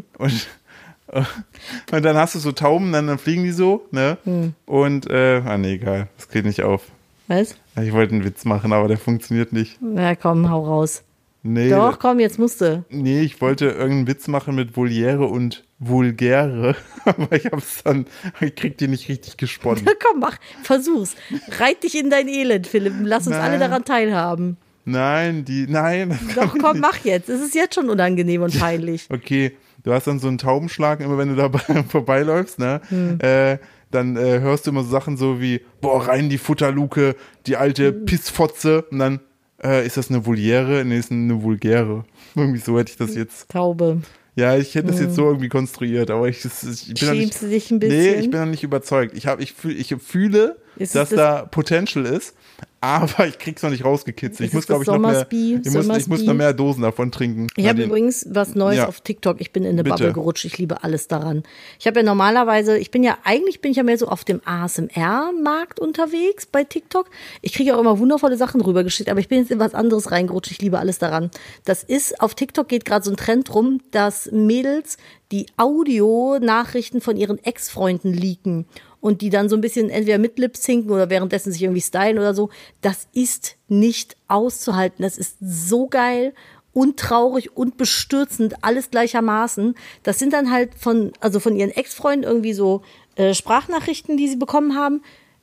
Und dann hast du so Tauben, dann fliegen die so, ne? Und, egal, das geht nicht auf. Was? Ich wollte einen Witz machen, aber der funktioniert nicht. Na komm, hau raus. Nee. Doch, komm, jetzt musst du. Nee, ich wollte irgendeinen Witz machen mit Voliere und Vulgäre, aber ich krieg die nicht richtig gesponnen. Komm, versuch's. Reit dich in dein Elend, Philipp. Lass uns alle daran teilhaben. Nein. Doch, komm, mach jetzt. Es ist jetzt schon unangenehm und peinlich. Okay, du hast dann so einen Taubenschlag, immer wenn du da vorbeiläufst, ne? Dann hörst du immer so Sachen so wie, boah, rein die Futterluke, die alte Pissfotze. Und dann, ist das eine Voliere? Nee, ist eine Vulgäre. Irgendwie so hätte ich das jetzt. Taube. Ja, ich hätte das jetzt so irgendwie konstruiert, aber ich bin Schämst du dich ein bisschen? Nee, ich bin noch nicht überzeugt. Ich fühle, dass da Potential ist, aber ich krieg's noch nicht rausgekitzelt. Ich muss, glaube ich, noch mehr Dosen davon trinken. Ich habe übrigens was Neues auf TikTok. Ich bin in eine Bubble gerutscht. Ich liebe alles daran. Ich habe ja normalerweise, eigentlich bin ich ja mehr so auf dem ASMR-Markt unterwegs bei TikTok. Ich kriege auch immer wundervolle Sachen rübergeschickt, aber ich bin jetzt in was anderes reingerutscht. Ich liebe alles daran. Auf TikTok geht gerade so ein Trend rum, dass Mädels die Audio-Nachrichten von ihren Ex-Freunden leaken. Und die dann so ein bisschen entweder mit Lip-Synken oder währenddessen sich irgendwie stylen oder so. Das ist nicht auszuhalten. Das ist so geil und traurig und bestürzend, alles gleichermaßen. Das sind dann halt von ihren Ex-Freunden irgendwie so Sprachnachrichten, die sie bekommen haben.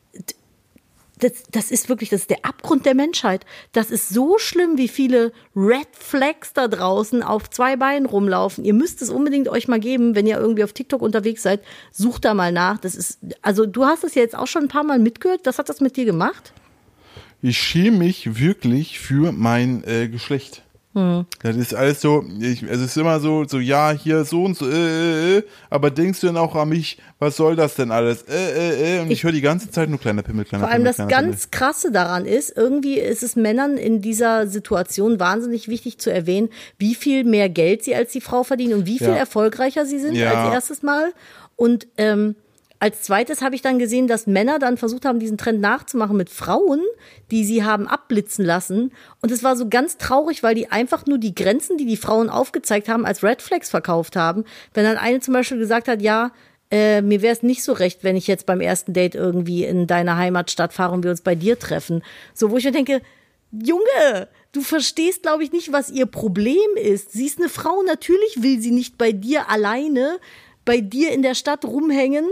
Das ist der Abgrund der Menschheit. Das ist so schlimm, wie viele Red Flags da draußen auf 2 Beinen rumlaufen. Ihr müsst es unbedingt euch mal geben, wenn ihr irgendwie auf TikTok unterwegs seid. Sucht da mal nach. Du hast es ja jetzt auch schon ein paar Mal mitgehört. Was hat das mit dir gemacht? Ich schäme mich wirklich für mein Geschlecht. Das ist alles so, es ist immer so, ja, hier so und so, aber denkst du denn auch an mich, was soll das denn alles? Und ich höre die ganze Zeit nur kleiner Pimmel, kleiner Pimmel. Vor allem das ganz Krasse daran ist, irgendwie ist es Männern in dieser Situation wahnsinnig wichtig zu erwähnen, wie viel mehr Geld sie als die Frau verdienen und wie viel erfolgreicher sie sind als erstes Mal. Und als zweites habe ich dann gesehen, dass Männer dann versucht haben, diesen Trend nachzumachen mit Frauen, die sie haben abblitzen lassen. Und es war so ganz traurig, weil die einfach nur die Grenzen, die Frauen aufgezeigt haben, als Red Flags verkauft haben. Wenn dann eine zum Beispiel gesagt hat, ja, mir wäre es nicht so recht, wenn ich jetzt beim ersten Date irgendwie in deine Heimatstadt fahre und wir uns bei dir treffen. So, wo ich mir denke, Junge, du verstehst, glaube ich, nicht, was ihr Problem ist. Sie ist eine Frau, natürlich will sie nicht bei dir alleine, bei dir in der Stadt rumhängen,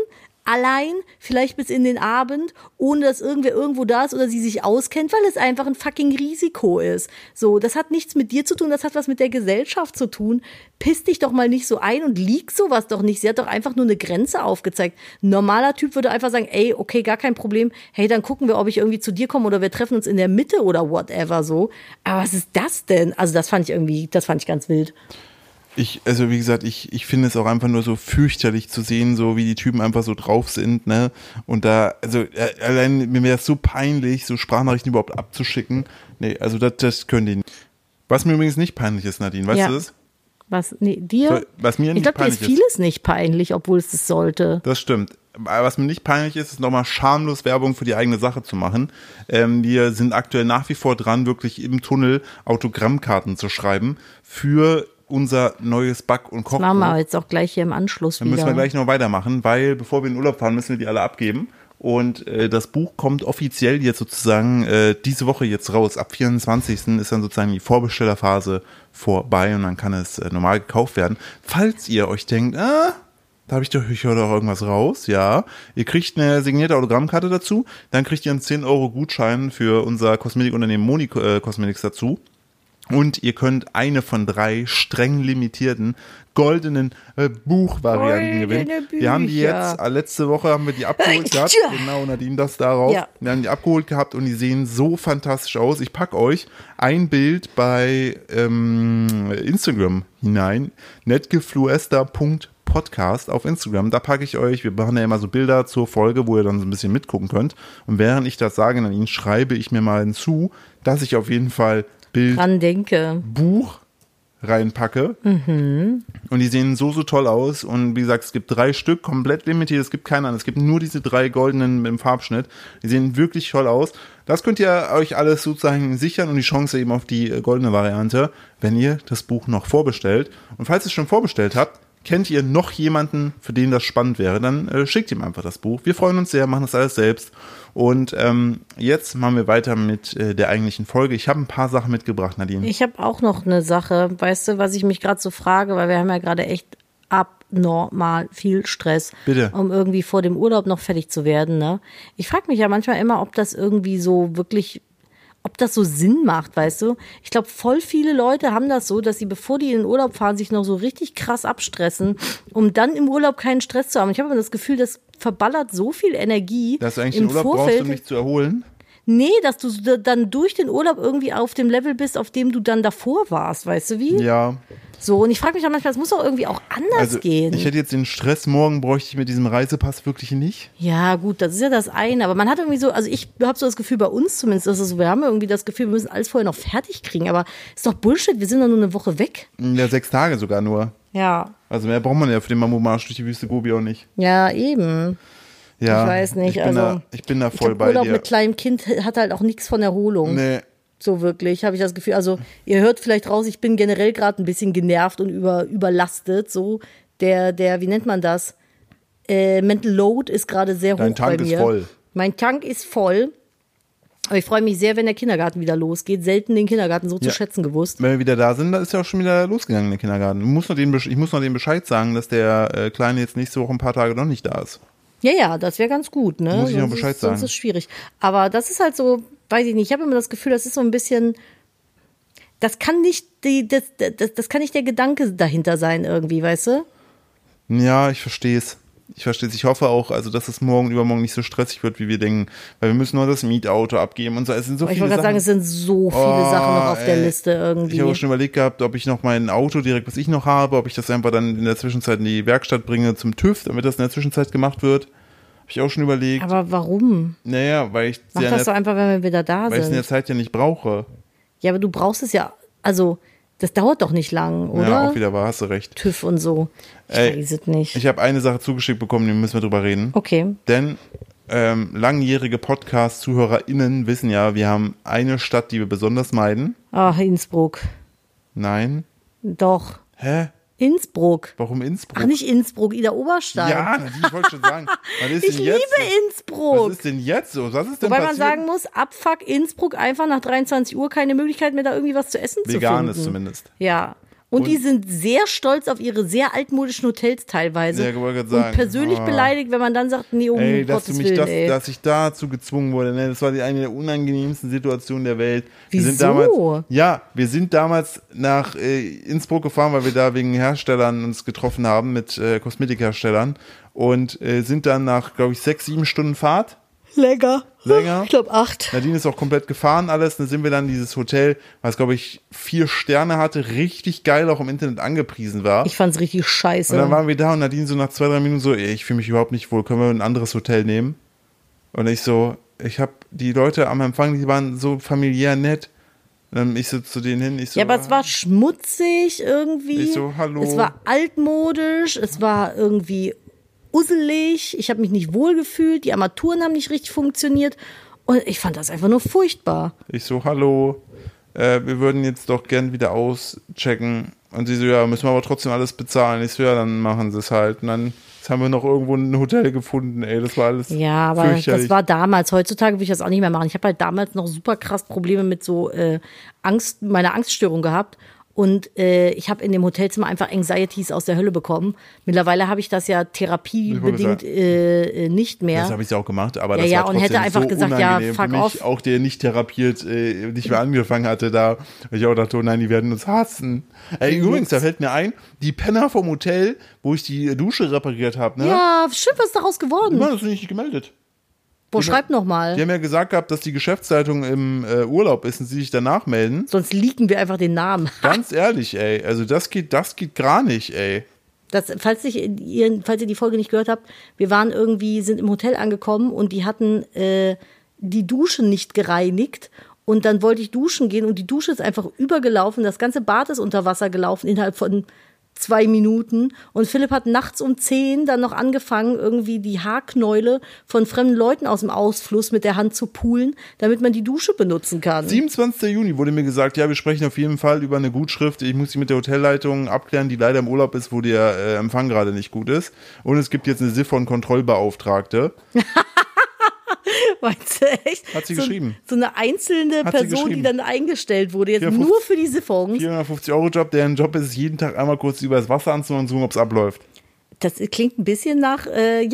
allein, vielleicht bis in den Abend, ohne dass irgendwer irgendwo da ist oder sie sich auskennt, weil es einfach ein fucking Risiko ist. So, das hat nichts mit dir zu tun, das hat was mit der Gesellschaft zu tun. Piss dich doch mal nicht so ein und lieg sowas doch nicht. Sie hat doch einfach nur eine Grenze aufgezeigt. Ein normaler Typ würde einfach sagen, ey, okay, gar kein Problem. Hey, dann gucken wir, ob ich irgendwie zu dir komme oder wir treffen uns in der Mitte oder whatever so. Aber was ist das denn? Also das fand ich ganz wild. Also wie gesagt, ich finde es auch einfach nur so fürchterlich zu sehen, so wie die Typen einfach so drauf sind, ne? Und da, also allein mir wäre es so peinlich, so Sprachnachrichten überhaupt abzuschicken. Nee, also das können die nicht. Was mir übrigens nicht peinlich ist, Nadine, weißt du das? Was, nee, dir? Was mir nicht ich glaube, dir peinlich ist vieles nicht peinlich, obwohl es das sollte. Das stimmt. Aber was mir nicht peinlich ist nochmal schamlos Werbung für die eigene Sache zu machen. Wir sind aktuell nach wie vor dran, wirklich im Tunnel Autogrammkarten zu schreiben für unser neues Back- und Kochbuch. Das machen wir jetzt auch gleich hier im Anschluss Dann wieder. müssen wir gleich noch weitermachen, weil bevor wir in den Urlaub fahren, müssen wir die alle abgeben. Und das Buch kommt offiziell jetzt sozusagen diese Woche jetzt raus. Ab 24. ist dann sozusagen die Vorbestellerphase vorbei und dann kann es normal gekauft werden. Falls ihr euch denkt, da habe ich höre doch irgendwas raus, ja. Ihr kriegt eine signierte Autogrammkarte dazu, dann kriegt ihr einen 10 € Gutschein für unser Kosmetikunternehmen Moni Cosmetics dazu. Und ihr könnt eine von 3 streng limitierten goldenen Buchvarianten gewinnen. Wir haben die jetzt, letzte Woche haben wir die abgeholt gehabt. Genau, Nadine, das darauf. Ja. Wir haben die abgeholt gehabt und die sehen so fantastisch aus. Ich packe euch ein Bild bei Instagram hinein. netgefluester.podcast auf Instagram. Da packe ich euch, wir machen ja immer so Bilder zur Folge, wo ihr dann so ein bisschen mitgucken könnt. Und während ich das sage, Nadine, schreibe ich mir mal hinzu, dass ich auf jeden Fall Bild, dran denke, Buch reinpacke. Und die sehen so toll aus. Und wie gesagt, es gibt 3 Stück, komplett limitiert. Es gibt keine anderen. Es gibt nur diese 3 goldenen im Farbschnitt. Die sehen wirklich toll aus. Das könnt ihr euch alles sozusagen sichern und die Chance eben auf die goldene Variante, wenn ihr das Buch noch vorbestellt. Und falls ihr es schon vorbestellt habt, kennt ihr noch jemanden, für den das spannend wäre, dann schickt ihm einfach das Buch. Wir freuen uns sehr, machen das alles selbst. Und jetzt machen wir weiter mit der eigentlichen Folge. Ich habe ein paar Sachen mitgebracht, Nadine. Ich habe auch noch eine Sache, weißt du, was ich mich gerade so frage, weil wir haben ja gerade echt abnormal viel Stress, um irgendwie vor dem Urlaub noch fertig zu werden. Ne? Ich frage mich ja manchmal immer, ob das irgendwie so wirklich, ob das so Sinn macht, weißt du? Ich glaube, voll viele Leute haben das so, dass sie, bevor die in den Urlaub fahren, sich noch so richtig krass abstressen, um dann im Urlaub keinen Stress zu haben. Ich habe immer das Gefühl, das verballert so viel Energie. Dass du eigentlich den Urlaub brauchst, um dich zu erholen? Nee, dass du dann durch den Urlaub irgendwie auf dem Level bist, auf dem du dann davor warst, weißt du wie? Ja. So, und ich frage mich dann manchmal, es muss doch irgendwie auch anders gehen. Ich hätte jetzt den Stress, morgen bräuchte ich mit diesem Reisepass wirklich nicht. Ja, gut, das ist ja das eine, aber man hat irgendwie so, also ich habe so das Gefühl, bei uns zumindest, dass es so, wir haben irgendwie das Gefühl, wir müssen alles vorher noch fertig kriegen, aber ist doch Bullshit, wir sind doch nur eine Woche weg. Ja, 6 Tage sogar nur. Ja. Also mehr braucht man ja für den Mammumarsch durch die Wüste Gobi auch nicht. Ja, eben. Ja, ich weiß nicht, ich bin da voll bei dir. Urlaub mit kleinem Kind hat halt auch nichts von Erholung. Nee. So wirklich, habe ich das Gefühl. Also ihr hört vielleicht raus, ich bin generell gerade ein bisschen genervt und überlastet. So der, wie nennt man das? Mental Load ist gerade sehr hoch bei mir. Dein Tank ist voll. Mein Tank ist voll. Aber ich freue mich sehr, wenn der Kindergarten wieder losgeht. Selten den Kindergarten so zu schätzen gewusst. Wenn wir wieder da sind, da ist ja auch schon wieder losgegangen, der Kindergarten. Ich muss noch dem Bescheid sagen, dass der Kleine jetzt nächste Woche ein paar Tage noch nicht da ist. Ja, das wäre ganz gut, ne? Muss ich noch Bescheid sagen. Sonst ist es schwierig. Aber das ist halt so, weiß ich nicht, ich habe immer das Gefühl, das ist so ein bisschen, das kann nicht der Gedanke dahinter sein irgendwie, weißt du? Ja, ich verstehe es. Ich hoffe auch, also dass es morgen, übermorgen nicht so stressig wird, wie wir denken. Weil wir müssen nur das Mietauto abgeben und so. Es sind so viele Sachen. Ich wollte gerade sagen, es sind so viele Sachen noch auf der Liste irgendwie. Ich habe auch schon überlegt gehabt, ob ich noch mein Auto direkt, was ich noch habe, ob ich das einfach dann in der Zwischenzeit in die Werkstatt bringe zum TÜV, damit das in der Zwischenzeit gemacht wird. Habe ich auch schon überlegt. Aber warum? Naja, weil ich Mach das doch einfach, wenn wir wieder da sind. Weil ich es in der Zeit ja nicht brauche. Ja, aber du brauchst es ja, also das dauert doch nicht lang, oder? Ja, auch wieder wahr, hast du recht. TÜV und so. Ich weiß es nicht. Ich habe eine Sache zugeschickt bekommen, die müssen wir drüber reden. Okay. Denn langjährige Podcast-ZuhörerInnen wissen ja, wir haben eine Stadt, die wir besonders meiden. Ach, Innsbruck. Nein. Doch. Hä? Innsbruck. Warum Innsbruck? Ach, nicht Innsbruck, Ida Oberstein. Ja, ich wollte schon sagen. Ich liebe Innsbruck. Was ist denn jetzt so? Was ist denn Wobei passiert? man sagen muss, Abfuck Innsbruck, einfach nach 23 Uhr keine Möglichkeit mehr, da irgendwie was zu essen zu finden. Veganes zumindest. Ja. Und die sind sehr stolz auf ihre sehr altmodischen Hotels teilweise. Ja, ich wollte gerade sagen. Und persönlich beleidigt, wenn man dann sagt, nee, Gottes Willen, dass ich dazu gezwungen wurde, ne? Das war eine der unangenehmsten Situationen der Welt. Wieso? Wir sind damals nach Innsbruck gefahren, weil wir da wegen Herstellern uns getroffen haben, mit Kosmetikherstellern und sind dann nach, glaube ich, 6-7 Stunden Fahrt. Länger. Ich glaube 8. Nadine ist auch komplett gefahren alles. Dann sind wir dann in dieses Hotel, was glaube ich 4 Sterne hatte, richtig geil auch im Internet angepriesen war. Ich fand's richtig scheiße. Und dann waren wir da und Nadine so nach 2-3 Minuten so, ich fühle mich überhaupt nicht wohl, können wir ein anderes Hotel nehmen? Und ich habe die Leute am Empfang, die waren so familiär nett. Und dann ich so zu denen hin, ja, aber es war schmutzig irgendwie. Ich so, hallo. Es war altmodisch, es war irgendwie usselig, ich habe mich nicht wohl gefühlt, die Armaturen haben nicht richtig funktioniert und ich fand das einfach nur furchtbar. Ich so, hallo, wir würden jetzt doch gern wieder auschecken. Und sie so, ja, müssen wir aber trotzdem alles bezahlen. Ich so, ja, dann machen sie es halt. Und dann haben wir noch irgendwo ein Hotel gefunden, ey, das war alles aber das war damals. Heutzutage würde ich das auch nicht mehr machen. Ich habe halt damals noch super krass Probleme mit so meiner Angststörung gehabt. Und ich habe in dem Hotelzimmer einfach Anxieties aus der Hölle bekommen. Mittlerweile habe ich das ja therapiebedingt nicht mehr. Das habe ich ja auch gemacht, aber das ja, war trotzdem und hätte einfach so gesagt, unangenehm ja, fuck für mich, off. auch der nicht therapiert, nicht mehr angefangen hatte da. Weil ich auch dachte, oh nein, die werden uns hassen. Ey, übrigens, da fällt mir ein, die Penner vom Hotel, wo ich die Dusche repariert habe, ne? Ja, stimmt, was ist daraus geworden? Die haben das nicht gemeldet. Schreib noch mal. Die haben ja gesagt gehabt, dass die Geschäftsleitung im Urlaub ist und sie sich danach melden. Sonst leaken wir einfach den Namen. Ganz ehrlich, ey. Also das geht gar nicht, ey. Falls ihr die Folge nicht gehört habt, wir sind im Hotel angekommen und die hatten die Dusche nicht gereinigt. Und dann wollte ich duschen gehen und die Dusche ist einfach übergelaufen. Das ganze Bad ist unter Wasser gelaufen innerhalb von 2 Minuten und Philipp hat nachts um 10 dann noch angefangen, irgendwie die Haarknäule von fremden Leuten aus dem Ausfluss mit der Hand zu poolen, damit man die Dusche benutzen kann. 27. Juni wurde mir gesagt, ja, wir sprechen auf jeden Fall über eine Gutschrift. Ich muss sie mit der Hotelleitung abklären, die leider im Urlaub ist, wo der Empfang gerade nicht gut ist. Und es gibt jetzt eine Siphon-Kontrollbeauftragte. Meinst du echt? Hat sie geschrieben. So eine einzelne Person, die dann eingestellt wurde, jetzt 450, nur für die Siphons. 450-Euro-Job, deren Job ist es, jeden Tag einmal kurz über das Wasser anzumachen und zu, ob es abläuft. Das klingt ein bisschen nach,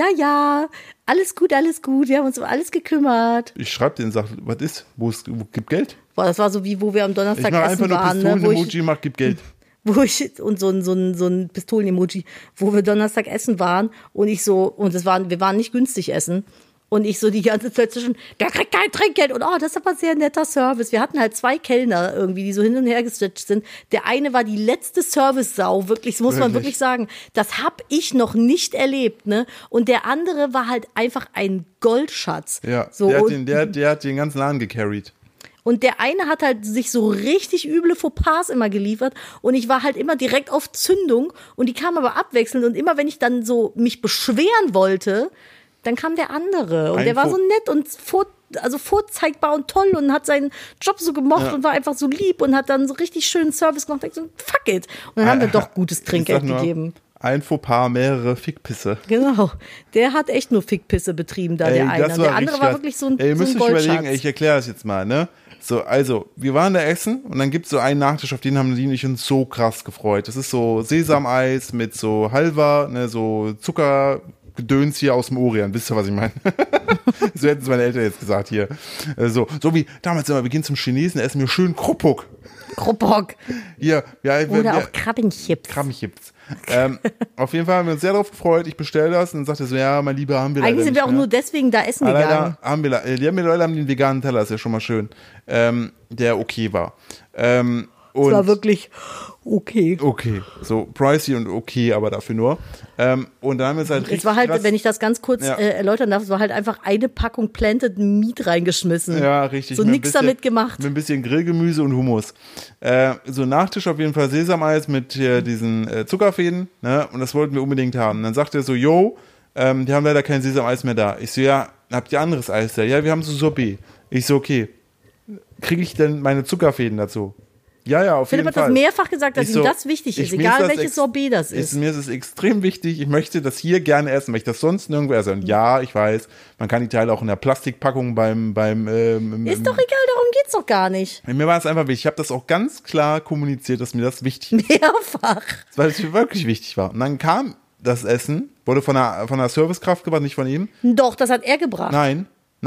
alles gut, wir haben uns um alles gekümmert. Ich schreibe denen, sag, was ist? Wo gibt Geld? Boah, das war so wie, wo wir am Donnerstag essen waren. Ich mache einfach nur Pistolen-Emoji, mach, gib Geld. Und so ein Pistolen-Emoji, wo wir Donnerstag essen waren und wir waren nicht günstig essen. Und ich so die ganze Zeit zwischen, der kriegt kein Trinkgeld und das ist aber sehr netter Service. Wir hatten halt 2 Kellner irgendwie, die so hin und her gestretcht sind. Der eine war die letzte Service-Sau, wirklich, das muss man wirklich sagen. Das hab ich noch nicht erlebt, ne? Und der andere war halt einfach ein Goldschatz. Ja, so, der hat den ganzen Laden gecarried. Und der eine hat halt sich so richtig üble Fauxpas immer geliefert und ich war halt immer direkt auf Zündung und die kamen aber abwechselnd und immer wenn ich dann so mich beschweren wollte, dann kam der andere und der war so nett und vorzeigbar und toll und hat seinen Job so gemocht und war einfach so lieb und hat dann so richtig schönen Service gemacht. Ich so, fuck it. Und dann haben wir doch gutes Trinkgeld gegeben. Ein Fauxpas, mehrere Fickpisse. Genau. Der hat echt nur Fickpisse betrieben, der eine. Der andere war wirklich so ein Goldschatz. Ihr müsst euch überlegen, ich erkläre das jetzt mal, ne? So, also, wir waren da essen und dann gibt's so einen Nachtisch, auf den haben Nadine und ich uns so krass gefreut. Das ist so Sesameis mit so Halva, ne, so Zuckergedöns hier aus dem Orient. Wisst ihr, was ich meine? So hätten es meine Eltern jetzt gesagt hier. So wie damals immer, wir gehen zum Chinesen, essen wir schön Kruppuck. Hier, oder auch Krabbenchips. Auf jeden Fall haben wir uns sehr darauf gefreut. Ich bestelle das und dann sagt er so, ja, mein Lieber, haben wir leider Eigentlich sind wir auch nur deswegen da essen gegangen. Leider haben den veganen Teller, ist ja schon mal schön, der okay war. Es war wirklich okay. Okay, so pricey und okay, aber dafür nur. Und dann haben wir es halt richtig. Es war halt, krass, wenn ich das ganz kurz erläutern darf, es war halt einfach eine Packung Planted Meat reingeschmissen. Ja, richtig. So nichts damit gemacht. Mit ein bisschen Grillgemüse und Hummus. So Nachtisch auf jeden Fall Sesameis mit diesen Zuckerfäden, ne? Und das wollten wir unbedingt haben. Und dann sagt er so, die haben leider kein Sesameis mehr da. Ich so, ja, habt ihr anderes Eis da? Ja, wir haben so Sorbet. Ich so, okay. Kriege ich denn meine Zuckerfäden dazu? Ja, auf Philipp jeden hat Fall. das mehrfach gesagt, dass Ich ihm so, das wichtig ist, mir egal das welches Sorbet das ist. Mir ist es extrem wichtig, ich möchte das hier gerne essen, weil ich das sonst nirgendwo esse. Und ja, ich weiß, man kann die Teile auch in der Plastikpackung beim Ist doch egal, darum geht's doch gar nicht. mir war es einfach wichtig. Ich habe das auch ganz klar kommuniziert, dass mir das wichtig ist, Mehrfach. weil es mir wirklich wichtig war. Und dann kam das Essen, wurde von einer Servicekraft gebracht, nicht von ihm. Doch, das hat er gebracht. Nein.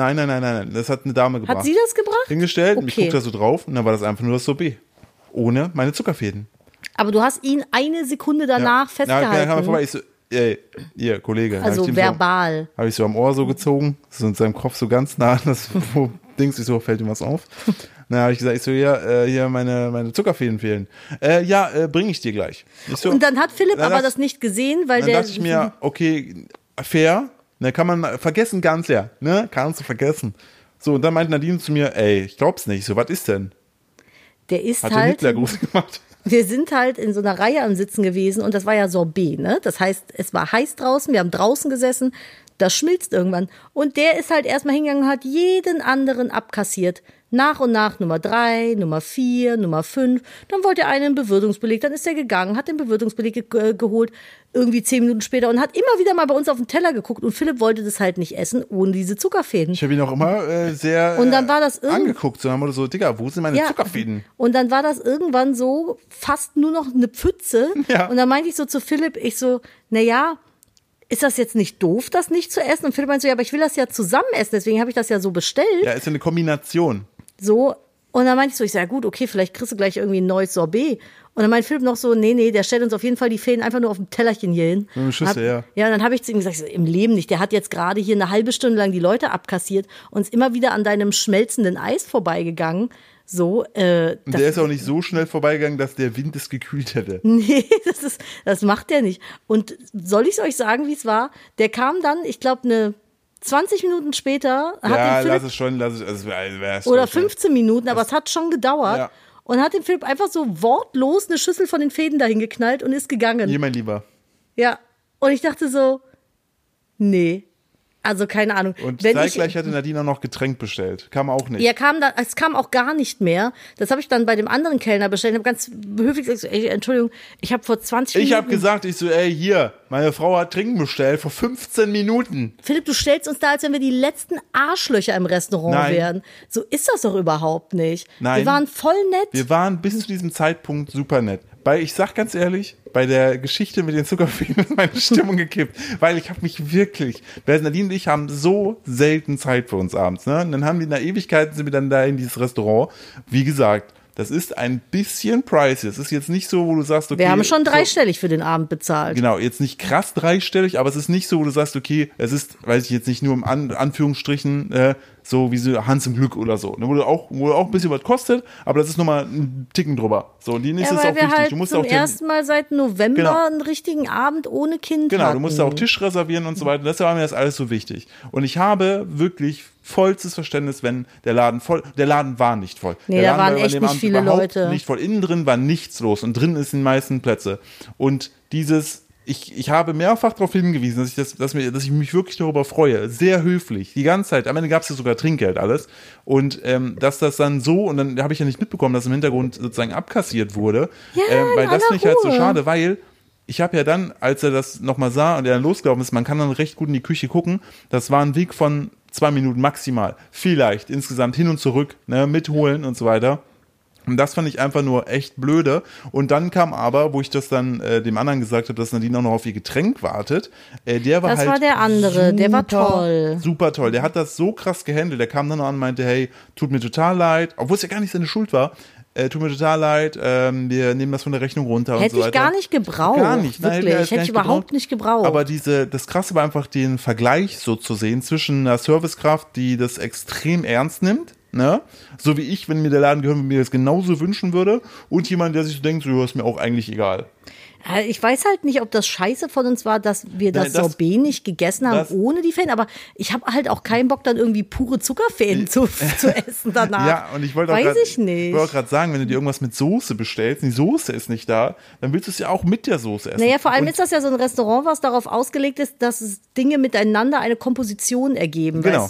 Das hat eine Dame gebracht. Hat sie das gebracht? Hingestellt und ich Okay. guckte da so drauf und dann war das einfach nur das Sorbet. Ohne meine Zuckerfäden. Aber du hast ihn eine Sekunde danach Ja, festgehalten. kam er vorbei, ich so, hier, Kollege. Also hab ich ihm verbal. So, habe ich so am Ohr so gezogen, so in seinem Kopf so ganz nah an das Dings, ich so, fällt ihm was auf? Dann habe ich gesagt, ich so, hier meine Zuckerfäden fehlen. Bringe ich dir gleich. Ich so, Und dann hat Philipp dann aber dacht- das nicht gesehen, weil Dann der. dachte ich mir, okay, fair, ne, kann man vergessen, ganz leer, ne, kannst du vergessen. So, und dann meinte Nadine zu mir, ey, ich glaub's nicht, so, was ist denn? der ist Hat den halt. Hitlergruß gemacht. Wir sind halt in so einer Reihe am Sitzen gewesen und das war ja Sorbet, ne? Das heißt, es war heiß draußen, wir haben draußen gesessen, das schmilzt irgendwann. Und der ist halt erstmal hingegangen und hat jeden anderen abkassiert. Nach und nach Nummer 3, Nummer 4, Nummer 5. Dann wollte er einen Bewirtungsbeleg, dann ist er gegangen, hat den Bewirtungsbeleg geholt, irgendwie 10 Minuten später und hat immer wieder mal bei uns auf den Teller geguckt und Philipp wollte das halt nicht essen, ohne diese Zuckerfäden. Ich habe ihn auch immer sehr Und dann war das angeguckt, so haben wir so, Digga, wo sind meine Zuckerfäden? Und dann war das irgendwann so fast nur noch eine Pfütze. Ja. Und dann meinte ich so zu Philipp, naja, ist das jetzt nicht doof, das nicht zu essen? Und Philipp meinte so, ja, aber ich will das ja zusammen essen, deswegen habe ich das ja so bestellt. Ja, ist ja eine Kombination. So. Und dann meinte ich so, ja gut, okay, vielleicht kriegst du gleich irgendwie ein neues Sorbet. Und dann meinte Philipp noch so, nee, der stellt uns auf jeden Fall die Fäden einfach nur auf dem Tellerchen hier hin. Eine Schüssel, ja. Ja, und dann habe ich zu ihm gesagt, im Leben nicht. Der hat jetzt gerade hier eine halbe Stunde lang die Leute abkassiert und ist immer wieder an deinem schmelzenden Eis vorbeigegangen. So, Und der ist auch nicht so schnell vorbeigegangen, dass der Wind es gekühlt hätte. Nee, das macht der nicht. Und soll ich es euch sagen, wie es war? Der kam dann, ich glaube, 20 Minuten später, hat Ja, den Philipp, lass es. Also, wär's oder schon 15 Minuten, aber es hat schon gedauert. Ja. Und hat dem Philipp einfach so wortlos eine Schüssel von den Fäden dahin geknallt und ist gegangen. Hier, mein Lieber. Ja. Und ich dachte so, nee. Also keine Ahnung. Und Wenn zeitgleich hatte Nadine auch noch Getränk bestellt. Kam auch nicht. es kam auch gar nicht mehr. Das habe ich dann bei dem anderen Kellner bestellt. Ich habe ganz höflich gesagt, ey, Entschuldigung, ich habe vor 20 Minuten... Ich habe gesagt, hier, meine Frau hat Trinken bestellt vor 15 Minuten. Philipp, du stellst uns da, als wenn wir die letzten Arschlöcher im Restaurant Nein. wären. So ist das doch überhaupt nicht. Nein. Wir waren voll nett. Wir waren bis zu diesem Zeitpunkt super nett. Ich sag ganz ehrlich, bei der Geschichte mit den Zuckerfäden ist meine Stimmung gekippt, weil ich habe mich wirklich, weil Nadine und ich haben so selten Zeit für uns abends, ne? Und dann haben wir in der Ewigkeit, sind wir dann da in dieses Restaurant. Wie gesagt, das ist ein bisschen pricey. Es ist jetzt nicht so, wo du sagst, okay. Wir haben schon so, dreistellig für den Abend bezahlt. Genau, jetzt nicht krass dreistellig, aber es ist nicht so, wo du sagst, okay, es ist, weiß ich jetzt nicht, nur im Anführungsstrichen, so wie so Hans im Glück oder so. Ne, wo auch ein bisschen was kostet, aber das ist nochmal ein Ticken drüber. So, und die nächste ist weil auch wir wichtig. halt Du musst zum auch ersten Mal seit November Genau. einen richtigen Abend ohne Kind Genau, hatten. du musst auch Tisch reservieren und so weiter. Deshalb war mir das alles so wichtig. Und ich habe wirklich vollstes Verständnis, wenn der Laden war nicht voll. Nee, Der da Laden waren war an echt dem nicht Abend viele überhaupt Leute. Nicht voll. Innen drin war nichts los und drin ist die meisten Plätze. Und ich habe mehrfach darauf hingewiesen, dass ich mich wirklich darüber freue. Sehr höflich. Die ganze Zeit. Am Ende gab es ja sogar Trinkgeld alles. Und dass das dann so, und dann habe ich ja nicht mitbekommen, dass im Hintergrund sozusagen abkassiert wurde. Ja, weil in das aller finde ich halt so Ruhe. schade, weil ich habe ja dann, als er das nochmal sah und er dann losgelaufen ist, man kann dann recht gut in die Küche gucken. Das war ein Weg von 2 Minuten maximal. Vielleicht insgesamt hin und zurück, ne, mitholen und so weiter. Und das fand ich einfach nur echt blöde. Und dann kam aber, wo ich das dann dem anderen gesagt habe, dass Nadine auch noch auf ihr Getränk wartet, der war Das halt war der andere, der war toll. Super toll. Der hat das so krass gehandelt. Der kam dann noch an und meinte, hey, tut mir total leid, obwohl es ja gar nicht seine Schuld war. Tut mir total leid, wir nehmen das von der Rechnung runter und Hätte so weiter. ich gar nicht gebraucht. Gar nicht. Nein, Wirklich. hätte Hätte ich überhaupt nicht gebraucht. Aber das Krasse war einfach den Vergleich so zu sehen zwischen einer Servicekraft, die das extrem ernst nimmt, ne? So wie ich, wenn mir der Laden gehört und mir das genauso wünschen würde, und jemand, der sich so denkt, so, ist mir auch eigentlich egal. Ich weiß halt nicht, ob das scheiße von uns war, dass wir das Sorbet nicht gegessen haben ohne die Fäden, aber ich habe halt auch keinen Bock, dann irgendwie pure Zuckerfäden zu essen danach. Ja, und ich wollte auch gerade sagen, wenn du dir irgendwas mit Soße bestellst, und die Soße ist nicht da, dann willst du es ja auch mit der Soße essen. Naja, vor allem und ist das ja so ein Restaurant, was darauf ausgelegt ist, dass Dinge miteinander eine Komposition ergeben, Genau. weißt du?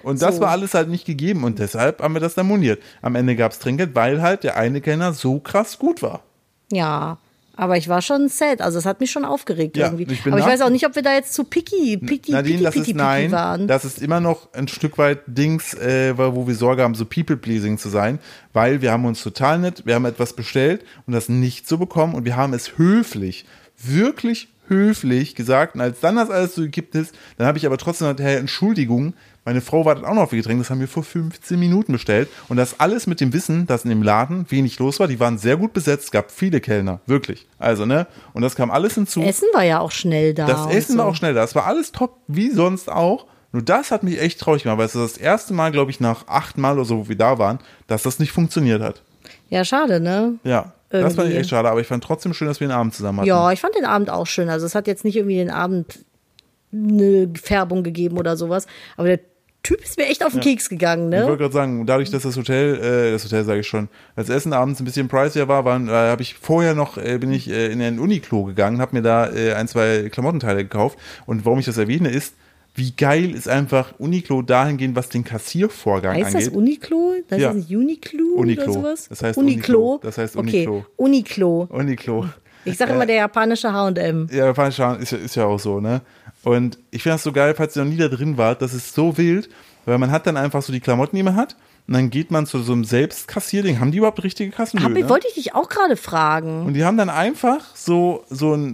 Und das So. war alles halt nicht gegeben und deshalb haben wir das dann moniert. Am Ende gab es Trinkgeld, weil halt der eine Kellner so krass gut war. Ja, aber ich war schon sad. Also es hat mich schon aufgeregt Ja, irgendwie. ich bin Aber ich nach- weiß auch nicht, ob wir da jetzt zu Nadine, das ist nein, waren. das ist immer noch ein Stück weit Dings, wo wir Sorge haben, so People-Pleasing zu sein, weil wir haben uns total nett, wir haben etwas bestellt und das nicht so bekommen und wir haben es höflich, wirklich höflich gesagt und als dann das alles so gekippt ist, dann habe ich aber trotzdem gesagt, hey, Entschuldigung, meine Frau wartet auch noch auf ihr Getränk, das haben wir vor 15 Minuten bestellt und das alles mit dem Wissen, dass in dem Laden wenig los war, die waren sehr gut besetzt, es gab viele Kellner, wirklich, also ne, und das kam alles hinzu. Essen war ja auch schnell da. Das und Essen so. war auch schnell da. Das war alles top, wie sonst auch. Nur das hat mich echt traurig gemacht, weil es das erste Mal, glaube ich, nach 8 Mal oder so, wo wir da waren, dass das nicht funktioniert hat. Ja, schade, ne? Ja, das fand ich Irgendwie. echt schade, aber ich fand trotzdem schön, dass wir einen Abend zusammen hatten. Ja, ich fand den Abend auch schön. Also es hat jetzt nicht irgendwie den Abend eine Färbung gegeben oder sowas. Aber der Typ ist mir echt auf den Keks gegangen, Ich ne? wollte gerade sagen, dadurch, dass das Hotel sage ich schon, das Essen abends ein bisschen pricier war, habe ich vorher noch, bin ich in ein Uniqlo gegangen, habe mir da 1, 2 Klamottenteile gekauft. Und warum ich das erwähne, ist, wie geil ist einfach Uniqlo dahingehend, was den Kassiervorgang Heißt das angeht. Uniqlo? Das Ja. ist nicht Uniqlo Uniqlo. oder sowas? Das heißt Uniqlo. Uniqlo. Das heißt Uniqlo. Okay, Uniqlo. Uniqlo. Ich sage immer der japanische H&M. Ja, ist ja auch so, ne? Und ich finde das so geil, falls ihr noch nie da drin wart, das ist so wild, weil man hat dann einfach so die Klamotten, die man hat, und dann geht man zu so einem Selbstkassierding. Haben die überhaupt richtige Kassen? Nö, ne? Wollte ich dich auch gerade fragen. Und die haben dann einfach so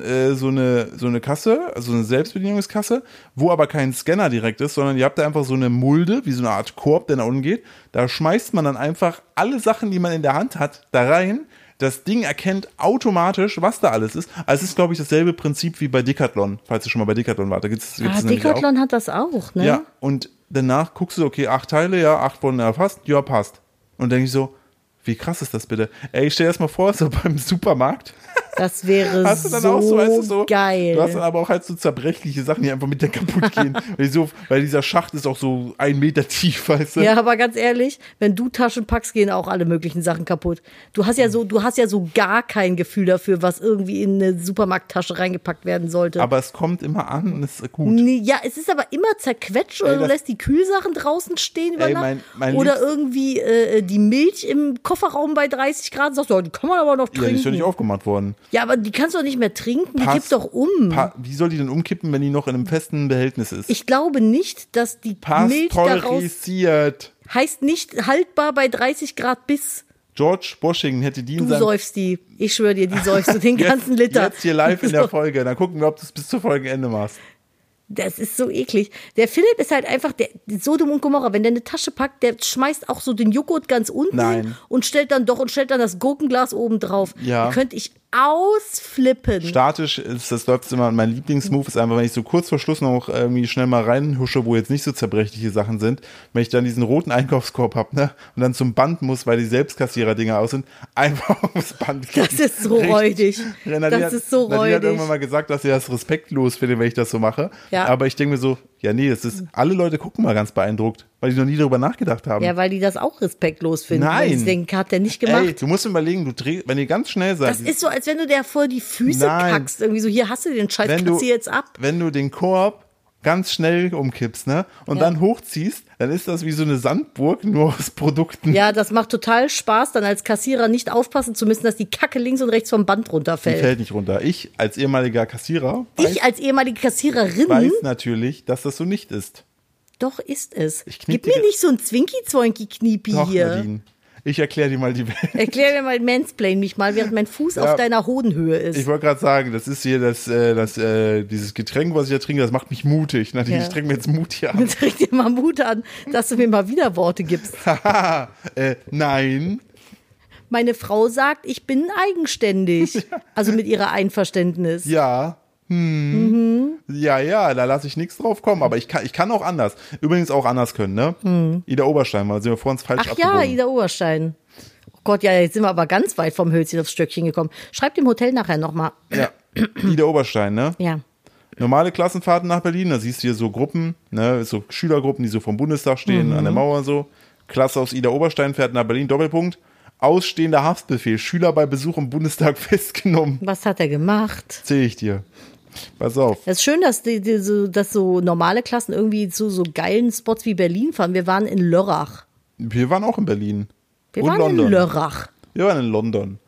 eine Kasse, also eine Selbstbedienungskasse, wo aber kein Scanner direkt ist, sondern ihr habt da einfach so eine Mulde, wie so eine Art Korb, der nach unten geht. Da schmeißt man dann einfach alle Sachen, die man in der Hand hat, da rein. Das Ding erkennt automatisch, was da alles ist. Also es ist, glaube ich, dasselbe Prinzip wie bei Decathlon, falls ihr schon mal bei Decathlon wart. Da gibt's nämlich Decathlon hat das auch, ne? ja, und danach guckst du, okay, 8 Teile, ja, 8 wurden erfasst, ja, passt. Und denke ich so, wie krass ist das bitte? Ey, stell dir das mal vor, so beim Supermarkt. Das wäre Hast du dann so, auch so, weißt du, so geil. Du hast dann aber auch halt so zerbrechliche Sachen, die einfach mit dir kaputt gehen. weil dieser Schacht ist auch so 1 Meter tief, weißt du? Ja, aber ganz ehrlich, wenn du Taschen packst, gehen auch alle möglichen Sachen kaputt. Du hast ja so gar kein Gefühl dafür, was irgendwie in eine Supermarkttasche reingepackt werden sollte. Aber es kommt immer an und es ist gut. Nee, ja, es ist aber immer zerquetscht oder Ey, du lässt die Kühlsachen draußen stehen über Ey, Nacht. mein Oder Liebst- irgendwie die Milch im Kofferraum bei 30 Grad. Sagst du, oh, die kann man aber noch Ja, die trinken. ist ja nicht aufgemacht worden. Ja, aber die kannst du doch nicht mehr trinken. Die gibt's doch um. Wie soll die denn umkippen, wenn die noch in einem festen Behältnis ist? Ich glaube nicht, dass die Milch daraus Pasteurisiert. heißt nicht haltbar bei 30 Grad bis. George Washington hätte die in Du seinem... säufst die. Ich schwöre dir, die säufst du den ganzen Liter. Jetzt hier live in der So. Folge. Dann gucken wir, ob du es bis zur Folgenende machst. Das ist so eklig. Der Philipp ist halt einfach der Sodom und Gomorra. Wenn der eine Tasche packt, der schmeißt auch so den Joghurt ganz unten Nein. hin und stellt dann das Gurkenglas oben drauf. Ja. Da könnte ich ausflippen. Statisch ist, das läuft immer, mein Lieblingsmove ist einfach, wenn ich so kurz vor Schluss noch irgendwie schnell mal reinhusche, wo jetzt nicht so zerbrechliche Sachen sind, wenn ich dann diesen roten Einkaufskorb habe, ne, und dann zum Band muss, weil die Selbstkassierer-Dinger aus sind, einfach aufs Band klicken. Das ist so räudig. Nadine ist so Nadine hat räudig. irgendwann mal gesagt, dass sie das respektlos finde, wenn ich das so mache. Ja. Aber ich denke mir so, ja nee, das ist, alle Leute gucken mal ganz beeindruckt, weil die noch nie darüber nachgedacht haben. Ja, weil die das auch respektlos finden. Nein. Weil sie denken, hat der nicht gemacht. Ey, du musst überlegen, wenn ihr ganz schnell seid. Das ist so, als wenn du der vor die Füße Nein. kackst. Irgendwie so, hier hast du den Scheiß, Wenn kassier jetzt ab. Wenn du den Korb ganz schnell umkippst, ne, und dann hochziehst, dann ist das wie so eine Sandburg, nur aus Produkten. Ja, das macht total Spaß, dann als Kassierer nicht aufpassen zu müssen, dass die Kacke links und rechts vom Band Die runterfällt. fällt nicht runter. Ich als ehemaliger Kassierer Ich als ehemalige Kassiererin, weiß natürlich, dass das so nicht ist. doch ist es. Ich kniep Gib dir- mir nicht so ein Zwinki-Zwoinki-Kniepi Doch, hier. Nadine. Ich erkläre dir mal die Welt. Erklär mir mal, mansplain mich mal, während mein Fuß Ja. auf deiner Hodenhöhe ist. Ich wollte gerade sagen, das ist hier dieses Getränk, was ich hier trinke, das macht mich mutig. Nadine, Ja. ich trinke mir jetzt Mut hier an. Dann trink dir mal Mut an, dass du mir mal wieder Worte gibst. Haha, nein. Meine Frau sagt, ich bin eigenständig. Also mit ihrer Einverständnis. Ja. Ja, da lasse ich nichts drauf kommen, aber ich kann auch anders. Übrigens auch anders können, ne? Ida Oberstein, mal sind wir vor uns falsch Ach ja, abgebogen. Ida Oberstein. Oh Gott, ja, jetzt sind wir aber ganz weit vom Hölzchen aufs Stöckchen gekommen. Schreib dem Hotel nachher nochmal. Ja. Ida Oberstein, ne? Ja. Normale Klassenfahrten nach Berlin, da siehst du hier so Gruppen, ne, so Schülergruppen, die so vom Bundestag stehen, an der Mauer und so. Klasse aus Ida Oberstein fährt nach Berlin, Doppelpunkt. Ausstehender Haftbefehl, Schüler bei Besuch im Bundestag festgenommen. Was hat er gemacht? Zähl ich dir. Pass auf. Es ist schön, dass dass so normale Klassen irgendwie zu so geilen Spots wie Berlin fahren. Wir waren in Lörrach. Wir waren auch in Berlin. Wir Und waren London. in Lörrach. Wir waren in London.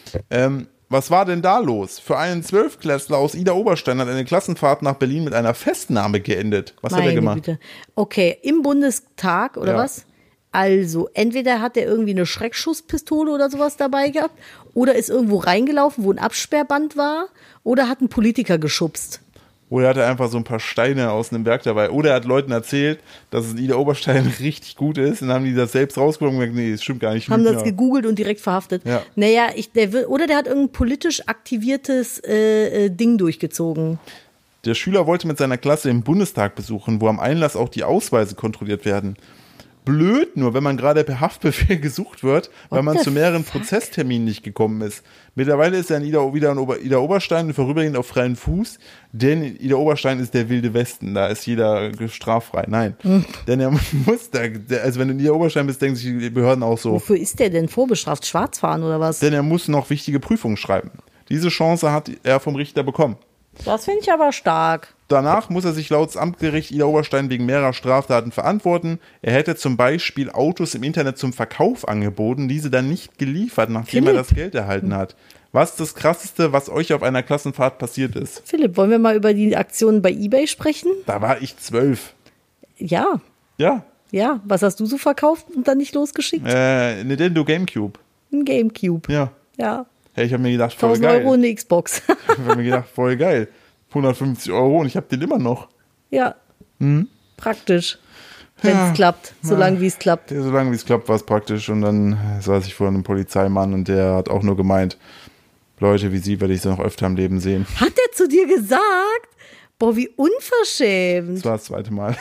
Was war denn da los? Für einen Zwölftklässler aus Ida Oberstein hat eine Klassenfahrt nach Berlin mit einer Festnahme geendet. Was hat er gemacht? Güte. Okay, im Bundestag oder Ja. was? Also, entweder hat er irgendwie eine Schreckschusspistole oder sowas dabei gehabt oder ist irgendwo reingelaufen, wo ein Absperrband war oder hat einen Politiker geschubst. Oder hat er einfach so ein paar Steine aus einem Berg dabei. Oder er hat Leuten erzählt, dass es in Ida Oberstein richtig gut ist. Und dann haben die das selbst rausgefunden und gesagt, nee, das stimmt gar nicht. Haben das Lügner. gegoogelt und direkt verhaftet. Ja. Naja, oder der hat irgendein politisch aktiviertes Ding durchgezogen. Der Schüler wollte mit seiner Klasse den Bundestag besuchen, wo am Einlass auch die Ausweise kontrolliert werden. Blöd nur, wenn man gerade per Haftbefehl gesucht wird, weil man zu mehreren Prozessterminen nicht gekommen ist. Mittlerweile ist er wieder in Ida Oberstein und vorübergehend auf freien Fuß, denn Ida Oberstein ist der wilde Westen, da ist jeder straffrei. Nein, denn er muss also wenn du in Ida Oberstein bist, denken sich die Behörden auch so. Wofür ist der denn vorbestraft? Schwarzfahren oder was? Denn er muss noch wichtige Prüfungen schreiben. Diese Chance hat er vom Richter bekommen. Das finde ich aber stark. Danach muss er sich laut des Amtsgericht Ida Oberstein wegen mehrerer Straftaten verantworten. Er hätte zum Beispiel Autos im Internet zum Verkauf angeboten, diese dann nicht geliefert, nachdem er Philipp. das Geld erhalten hat. Was ist das Krasseste, was euch auf einer Klassenfahrt passiert ist? Philipp, wollen wir mal über die Aktionen bei eBay sprechen? Da war ich 12. Ja, Ja, ja. Was hast du so verkauft und dann nicht losgeschickt? Nintendo Gamecube. Ein Gamecube. Ja. Ja. Hey, ich habe mir gedacht, voll 1000 geil. Euro eine Xbox. Ich habe mir gedacht, voll geil. 150 Euro und ich habe den immer noch. Ja. Praktisch. Wenn es klappt. Solange wie es klappt. Ja, solange wie es klappt, war es praktisch. Und dann saß ich vor einem Polizeimann und der hat auch nur gemeint, Leute wie Sie werde ich so noch öfter im Leben sehen. Hat er zu dir gesagt? Boah, wie unverschämt. Das war das zweite Mal.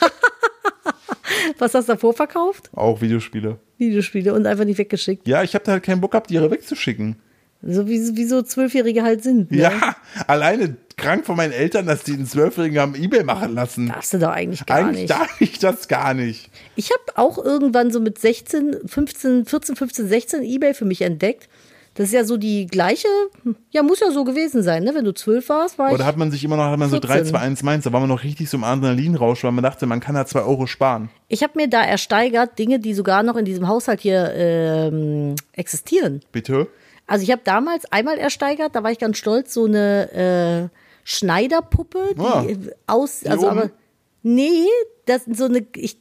Was hast du davor verkauft? Auch Videospiele. Videospiele und einfach nicht weggeschickt. Ja, ich habe da halt keinen Bock gehabt, die wegzuschicken. So wie so Zwölfjährige halt sind. Ne? Ja, alleine krank von meinen Eltern, dass die einen Zwölfjährigen haben eBay machen lassen. Darfst du doch eigentlich gar Eigentlich nicht. darf ich das gar nicht. Ich habe auch irgendwann so mit 14, 15, 16 eBay für mich entdeckt. Das ist ja so die gleiche, ja, muss ja so gewesen sein, ne? Wenn du 12 warst, war ich. Oder hat man sich immer noch, so 3, 2, 1 Mainz, da war man noch richtig so im Adrenalinrausch, weil man dachte, man kann da 2 Euro sparen. Ich habe mir da ersteigert Dinge, die sogar noch in diesem Haushalt hier existieren. Bitte? Also ich habe damals einmal ersteigert, da war ich ganz stolz, so eine Schneiderpuppe, die oben? aber nee, das ist so eine, ich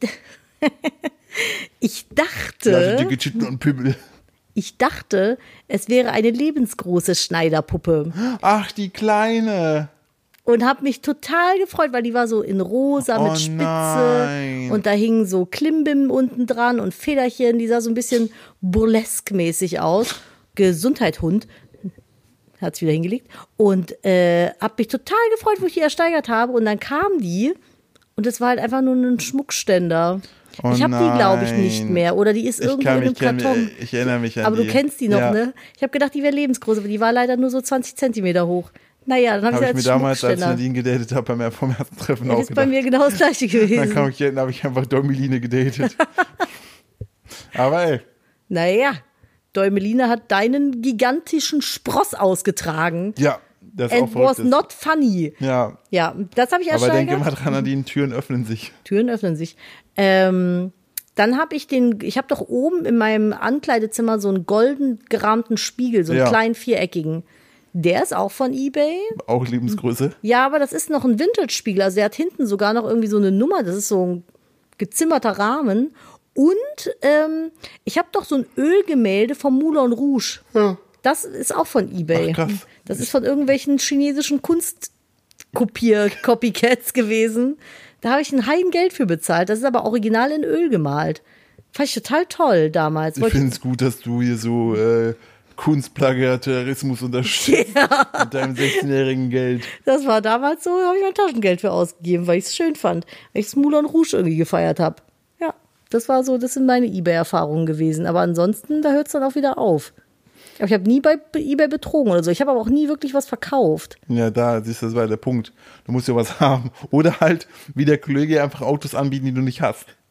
dachte, Ja, dicke Titten und Pimmel. es wäre eine lebensgroße Schneiderpuppe. Ach, die Kleine. Und habe mich total gefreut, weil die war so in rosa mit Spitze nein. und da hingen so Klimbim unten dran und Federchen, die sah so ein bisschen burlesque-mäßig aus. Gesundheit, Hund. Hat's wieder hingelegt. Und habe mich total gefreut, wo ich die ersteigert habe. Und dann kam die und es war halt einfach nur ein Schmuckständer. Oh ich habe die, glaube ich, nein. nicht mehr. Oder die ist irgendwo in einem Karton. Ich erinnere mich an Aber die. du kennst die noch, Ja. ne? Ich habe gedacht, die wäre lebensgroß, aber die war leider nur so 20 Zentimeter hoch. Naja, dann habe Habe ich ich mir sie als damals, als Schmuckständer. Nadine gedatet habe, vom ersten Treffen Das auch ist bei gedacht. mir genau das Gleiche Dann gewesen. kam ich hier, habe ich einfach Däumeline gedatet. Aber ey, Naja, Däumeline hat deinen gigantischen Spross ausgetragen. ja, das ist auch And was verrückt. not funny. Ja, Ja, das habe ich aber ersteigert. denke mal dran, Nadine, Türen öffnen sich. Türen öffnen sich. Dann habe ich habe doch oben in meinem Ankleidezimmer so einen golden gerahmten Spiegel, so einen Ja. kleinen viereckigen. Der ist auch von eBay. Auch Lebensgröße. Ja, aber das ist noch ein Vintage-Spiegel. Also der hat hinten sogar noch irgendwie so eine Nummer. Das ist so ein gezimmerter Rahmen. Und ich habe doch so ein Ölgemälde vom Moulin Rouge. Ja. Das ist auch von eBay. Ach, krass. Das ist von irgendwelchen chinesischen Kunstkopier-Copycats gewesen. Da habe ich ein Heidengeld für bezahlt. Das ist aber original in Öl gemalt. Fand ich total toll damals. Ich finde es gut, dass du hier so Kunstplagiarismus unterstützt mit deinem 16-jährigen Geld. Das war damals so, habe ich mein Taschengeld für ausgegeben, weil ich es schön fand. Weil ich das Moulin Rouge irgendwie gefeiert habe. Ja, das sind meine eBay-Erfahrungen gewesen. Aber ansonsten, da hört es dann auch wieder auf. Aber ich habe nie bei eBay betrogen oder so. Ich habe aber auch nie wirklich was verkauft. Ja, siehst du, das war der Punkt. Du musst ja was haben. Oder halt, wie der Kollege, einfach Autos anbieten, die du nicht hast.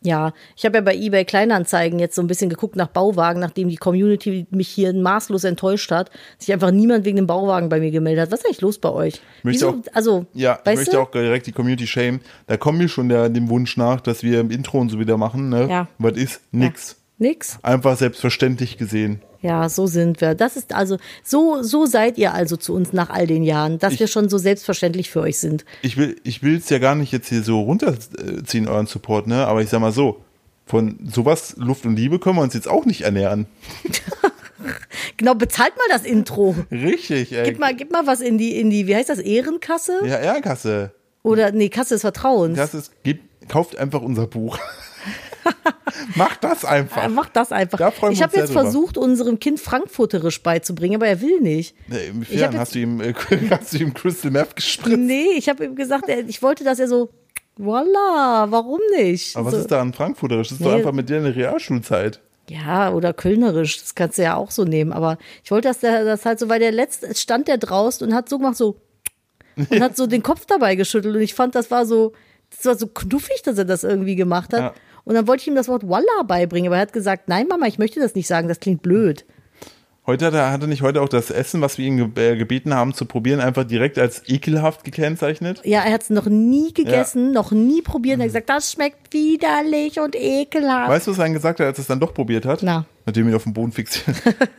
Ja, ich habe ja bei eBay Kleinanzeigen jetzt so ein bisschen geguckt nach Bauwagen, nachdem die Community mich hier maßlos enttäuscht hat, sich einfach niemand wegen dem Bauwagen bei mir gemeldet hat. Was ist eigentlich los bei euch? Ich möchte auch direkt die Community shamen. Da kommen wir schon dem Wunsch nach, dass wir im Intro und so wieder machen. Ne? Ja. Was ist? Nix. Ja. Nix? Einfach selbstverständlich gesehen. Ja, so sind wir. Das ist also, so seid ihr also zu uns nach all den Jahren, dass wir schon so selbstverständlich für euch sind. Ich will es ja gar nicht jetzt hier so runterziehen, euren Support, ne? Aber ich sag mal so, von sowas Luft und Liebe können wir uns jetzt auch nicht ernähren. Genau, bezahlt mal das Intro. Richtig, ey. Gib mal was in die, wie heißt das, Ehrenkasse? Ja, Ehrenkasse. Oder, nee, Kasse des Vertrauens. Kauft einfach unser Buch. Macht das einfach. Macht das einfach. Ich habe jetzt versucht, unserem Kind frankfurterisch beizubringen, aber er will nicht. Inwiefern? Hast du ihm Crystal Meth gespritzt? Nee, ich habe ihm gesagt, ich wollte, dass er so, voila, warum nicht? Aber was ist daran frankfurterisch? Das ist doch einfach mit dir eine Realschulzeit. Ja, oder kölnerisch, das kannst du ja auch so nehmen. Aber ich wollte, dass der das halt so, weil stand der draußen und hat so gemacht, so, und hat so den Kopf dabei geschüttelt. Und ich fand, das war so knuffig, dass er das irgendwie gemacht hat. Ja. Und dann wollte ich ihm das Wort Wallah beibringen, aber er hat gesagt, nein Mama, ich möchte das nicht sagen, das klingt blöd. Hat er nicht heute auch das Essen, was wir ihn gebeten haben zu probieren, einfach direkt als ekelhaft gekennzeichnet? Ja, er hat es noch nie gegessen, noch nie probiert. Er hat gesagt, das schmeckt widerlich und ekelhaft. Weißt du, was er dann gesagt hat, als er es dann doch probiert hat? Na. Nachdem ihn auf den Boden fixiert.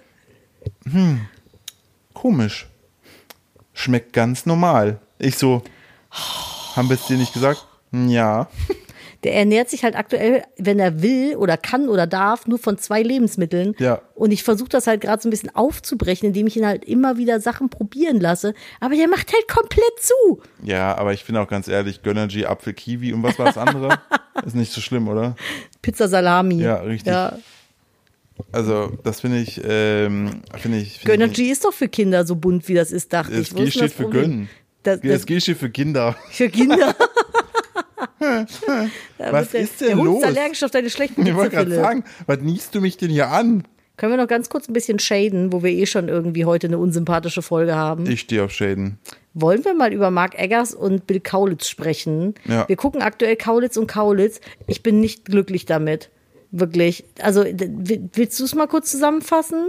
Komisch. Schmeckt ganz normal. Ich so, haben wir es dir nicht gesagt? Ja. Der ernährt sich halt aktuell, wenn er will oder kann oder darf, nur von 2 Lebensmitteln. Ja. Und ich versuche das halt gerade so ein bisschen aufzubrechen, indem ich ihn halt immer wieder Sachen probieren lasse. Aber der macht halt komplett zu. Ja, aber ich finde auch ganz ehrlich, Gönnergy, Apfel, Kiwi und was war das andere? Ist nicht so schlimm, oder? Pizza Salami. Ja, richtig. Ja. Also, das finde ich. Gönnergy ist doch für Kinder so bunt, wie das ist, dachte ich. Das G steht für gönnen. Das G steht für Kinder. Für Kinder. Was ist denn los? Der Hund ist allergisch auf deine schlechten Witze, Ich wollte gerade sagen, was niest du mich denn hier an? Können wir noch ganz kurz ein bisschen shaden, wo wir schon irgendwie heute eine unsympathische Folge haben? Ich stehe auf shaden. Wollen wir mal über Mark Eggers und Bill Kaulitz sprechen? Ja. Wir gucken aktuell Kaulitz und Kaulitz. Ich bin nicht glücklich damit. Wirklich. Also, willst du es mal kurz zusammenfassen?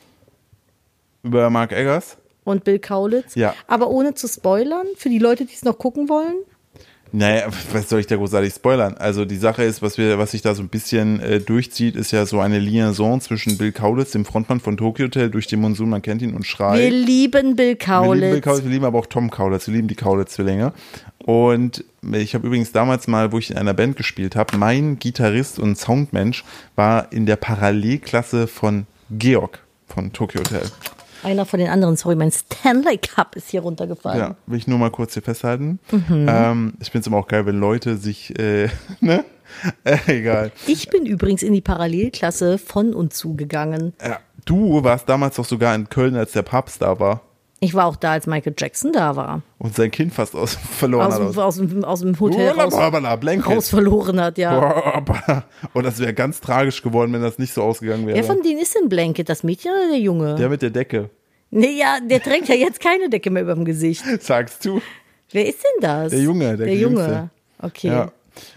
Über Mark Eggers? Und Bill Kaulitz? Ja. Aber ohne zu spoilern, für die Leute, die es noch gucken wollen? Naja, was soll ich da großartig spoilern? Also die Sache ist, was sich da so ein bisschen durchzieht, ist ja so eine Liaison zwischen Bill Kaulitz, dem Frontmann von Tokyo Hotel, durch den Monsun, man kennt ihn, und Schrei. Wir lieben Bill Kaulitz. Wir lieben aber auch Tom Kaulitz, wir lieben die Kaulitz-Zwillinge. Und ich habe übrigens damals mal, wo ich in einer Band gespielt habe, mein Gitarrist und Soundmensch war in der Parallelklasse von Georg von Tokyo Hotel. Einer von den anderen, sorry, mein Stanley Cup ist hier runtergefallen. Ja, will ich nur mal kurz hier festhalten. Ich finde es immer auch geil, wenn Leute sich, ne? Egal. Ich bin übrigens in die Parallelklasse von und zu gegangen. Ja, du warst damals doch sogar in Köln, als der Papst da war. Ich war auch da, als Michael Jackson da war. Und sein Kind fast verloren hat. Aus dem Hotel raus verloren hat, ja. Und das wäre ganz tragisch geworden, wenn das nicht so ausgegangen wäre. Wer von denen ist denn Blanket? Das Mädchen oder der Junge? Der mit der Decke. Nee, ja, der trägt ja jetzt keine Decke mehr über dem Gesicht. Sagst du? Wer ist denn das? Der Junge. Der Junge, okay. Ja.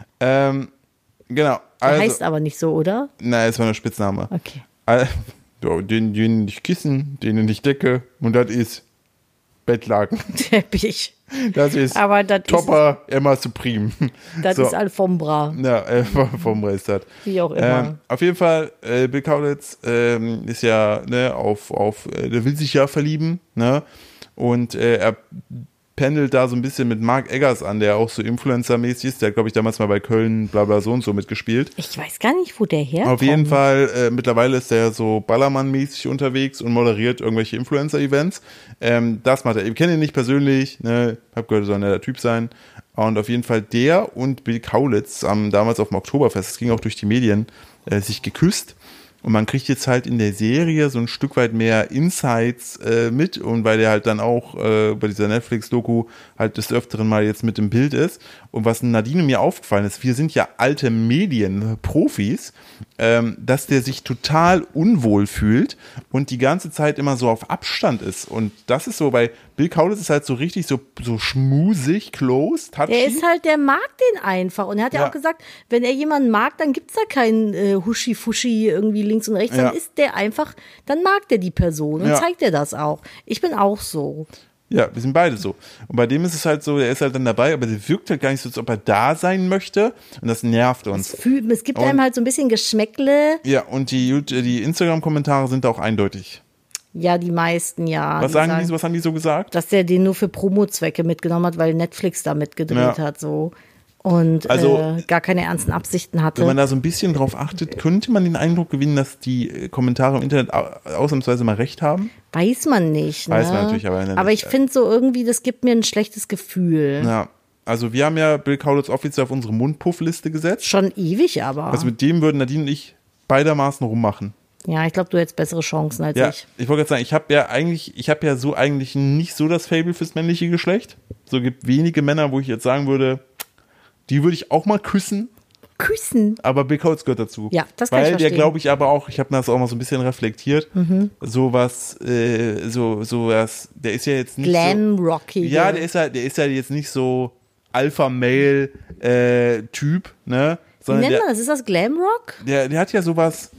Genau. Der heißt aber nicht so, oder? Nein, es war nur Spitzname. Okay. Den nicht Kissen, den nicht Decke und das ist Bettlaken. Teppich. Das ist aber das Topper Emma Supreme. Das ist Alfombra. Ja, Alfombra ist das. Wie auch immer. Auf jeden Fall, Bill Kaulitz ist ja, ne, der will sich ja verlieben, ne? Und er pendelt da so ein bisschen mit Mark Eggers an, der auch so Influencer-mäßig ist. Der hat, glaube ich, damals mal bei Köln blabla so und so mitgespielt. Ich weiß gar nicht, wo der herkommt. Auf jeden Fall, mittlerweile ist der so Ballermann-mäßig unterwegs und moderiert irgendwelche Influencer-Events. Das macht er. Ich kenne ihn nicht persönlich, ne? Hab gehört, er soll ein netter Typ sein. Und auf jeden Fall der und Bill Kaulitz haben damals auf dem Oktoberfest, das ging auch durch die Medien, sich geküsst. Und man kriegt jetzt halt in der Serie so ein Stück weit mehr Insights mit und weil der halt dann auch bei dieser Netflix-Doku halt des Öfteren mal jetzt mit im Bild ist. Und was Nadine mir aufgefallen ist, wir sind ja alte Medienprofis, dass der sich total unwohl fühlt und die ganze Zeit immer so auf Abstand ist. Und das ist so, bei Bill Kaulitz ist halt so richtig so schmusig, close, touchy. Der mag den einfach. Und er hat ja auch gesagt, wenn er jemanden mag, dann gibt's da keinen Huschi-Fuschi irgendwie links und rechts. Dann ist der einfach, dann mag der die Person und zeigt er das auch. Ich bin auch so. Ja, wir sind beide so. Und bei dem ist es halt so, der ist halt dann dabei, aber der wirkt halt gar nicht so, als ob er da sein möchte. Und das nervt uns. Es gibt einem halt so ein bisschen Geschmäckle. Ja, und die Instagram-Kommentare sind auch eindeutig. Ja, die meisten, ja. Was haben die so gesagt? Dass der den nur für Promo-Zwecke mitgenommen hat, weil Netflix da mitgedreht hat, so. Und gar keine ernsten Absichten hatte. Wenn man da so ein bisschen drauf achtet, könnte man den Eindruck gewinnen, dass die Kommentare im Internet ausnahmsweise mal recht haben? Weiß man nicht. Ne? Weiß man natürlich, aber nicht. Aber ich finde so irgendwie, das gibt mir ein schlechtes Gefühl. Ja, also wir haben ja Bill Kaulitz offiziell auf unsere Mundpuff-Liste gesetzt. Schon ewig aber. Also mit dem würden Nadine und ich beidermaßen rummachen. Ja, ich glaube, du hättest bessere Chancen als ich. Ich wollte gerade sagen, ich habe ja so eigentlich nicht so das Faible fürs männliche Geschlecht. So gibt wenige Männer, wo ich jetzt sagen würde, die würde ich auch mal küssen. Aber Bill Kaulitz gehört dazu. Ja, das kann ich verstehen. Weil der, glaube ich, aber auch, ich habe das auch mal so ein bisschen reflektiert, sowas, der ist ja jetzt nicht Glam-Rocky. Ja, der ist ja jetzt nicht so Alpha-Male-Typ, ne? Wie nennt man das? Ist das Glamrock? Der hat ja sowas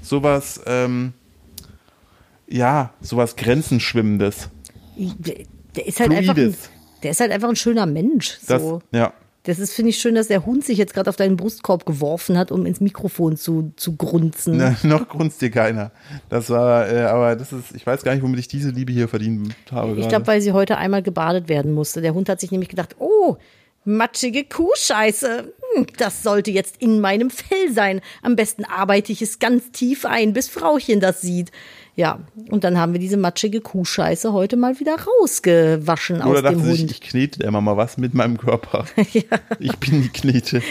Grenzenschwimmendes. Der ist halt einfach ein schöner Mensch. So. Das ist, finde ich, schön, dass der Hund sich jetzt gerade auf deinen Brustkorb geworfen hat, um ins Mikrofon zu grunzen. Na, noch grunzt dir keiner. Das war, aber das ist, ich weiß gar nicht, womit ich diese Liebe hier verdient habe. Ich glaube, weil sie heute einmal gebadet werden musste. Der Hund hat sich nämlich gedacht, oh, matschige Kuhscheiße. Das sollte jetzt in meinem Fell sein. Am besten arbeite ich es ganz tief ein, bis Frauchen das sieht. Ja, und dann haben wir diese matschige Kuhscheiße heute mal wieder rausgewaschen aus dem Hund. Ich knete immer mal was mit meinem Körper. Ja. Ich bin die Knete.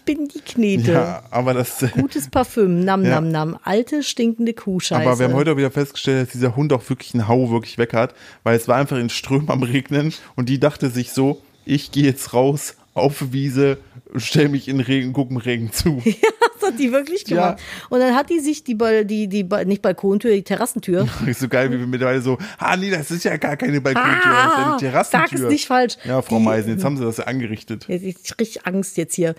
Ja, aber das... Gutes Parfüm, nam. Alte, stinkende Kuhscheiße. Aber wir haben heute auch wieder festgestellt, dass dieser Hund auch wirklich einen Hau wirklich weg hat, weil es war einfach in Strömen am Regnen und die dachte sich so, ich gehe jetzt raus auf die Wiese, stell mich in den Regen, guck dem Regen zu. Ja, das hat die wirklich gemacht. Ja. Und dann hat die sich die nicht Balkontür, die Terrassentür. Ist so geil, wie wir mittlerweile so, nee, das ist ja gar keine Balkontür, das ist ja eine Terrassentür. Sag es nicht falsch. Ja, Frau Meisen, jetzt haben sie das ja angerichtet. Ich krieg Angst jetzt hier.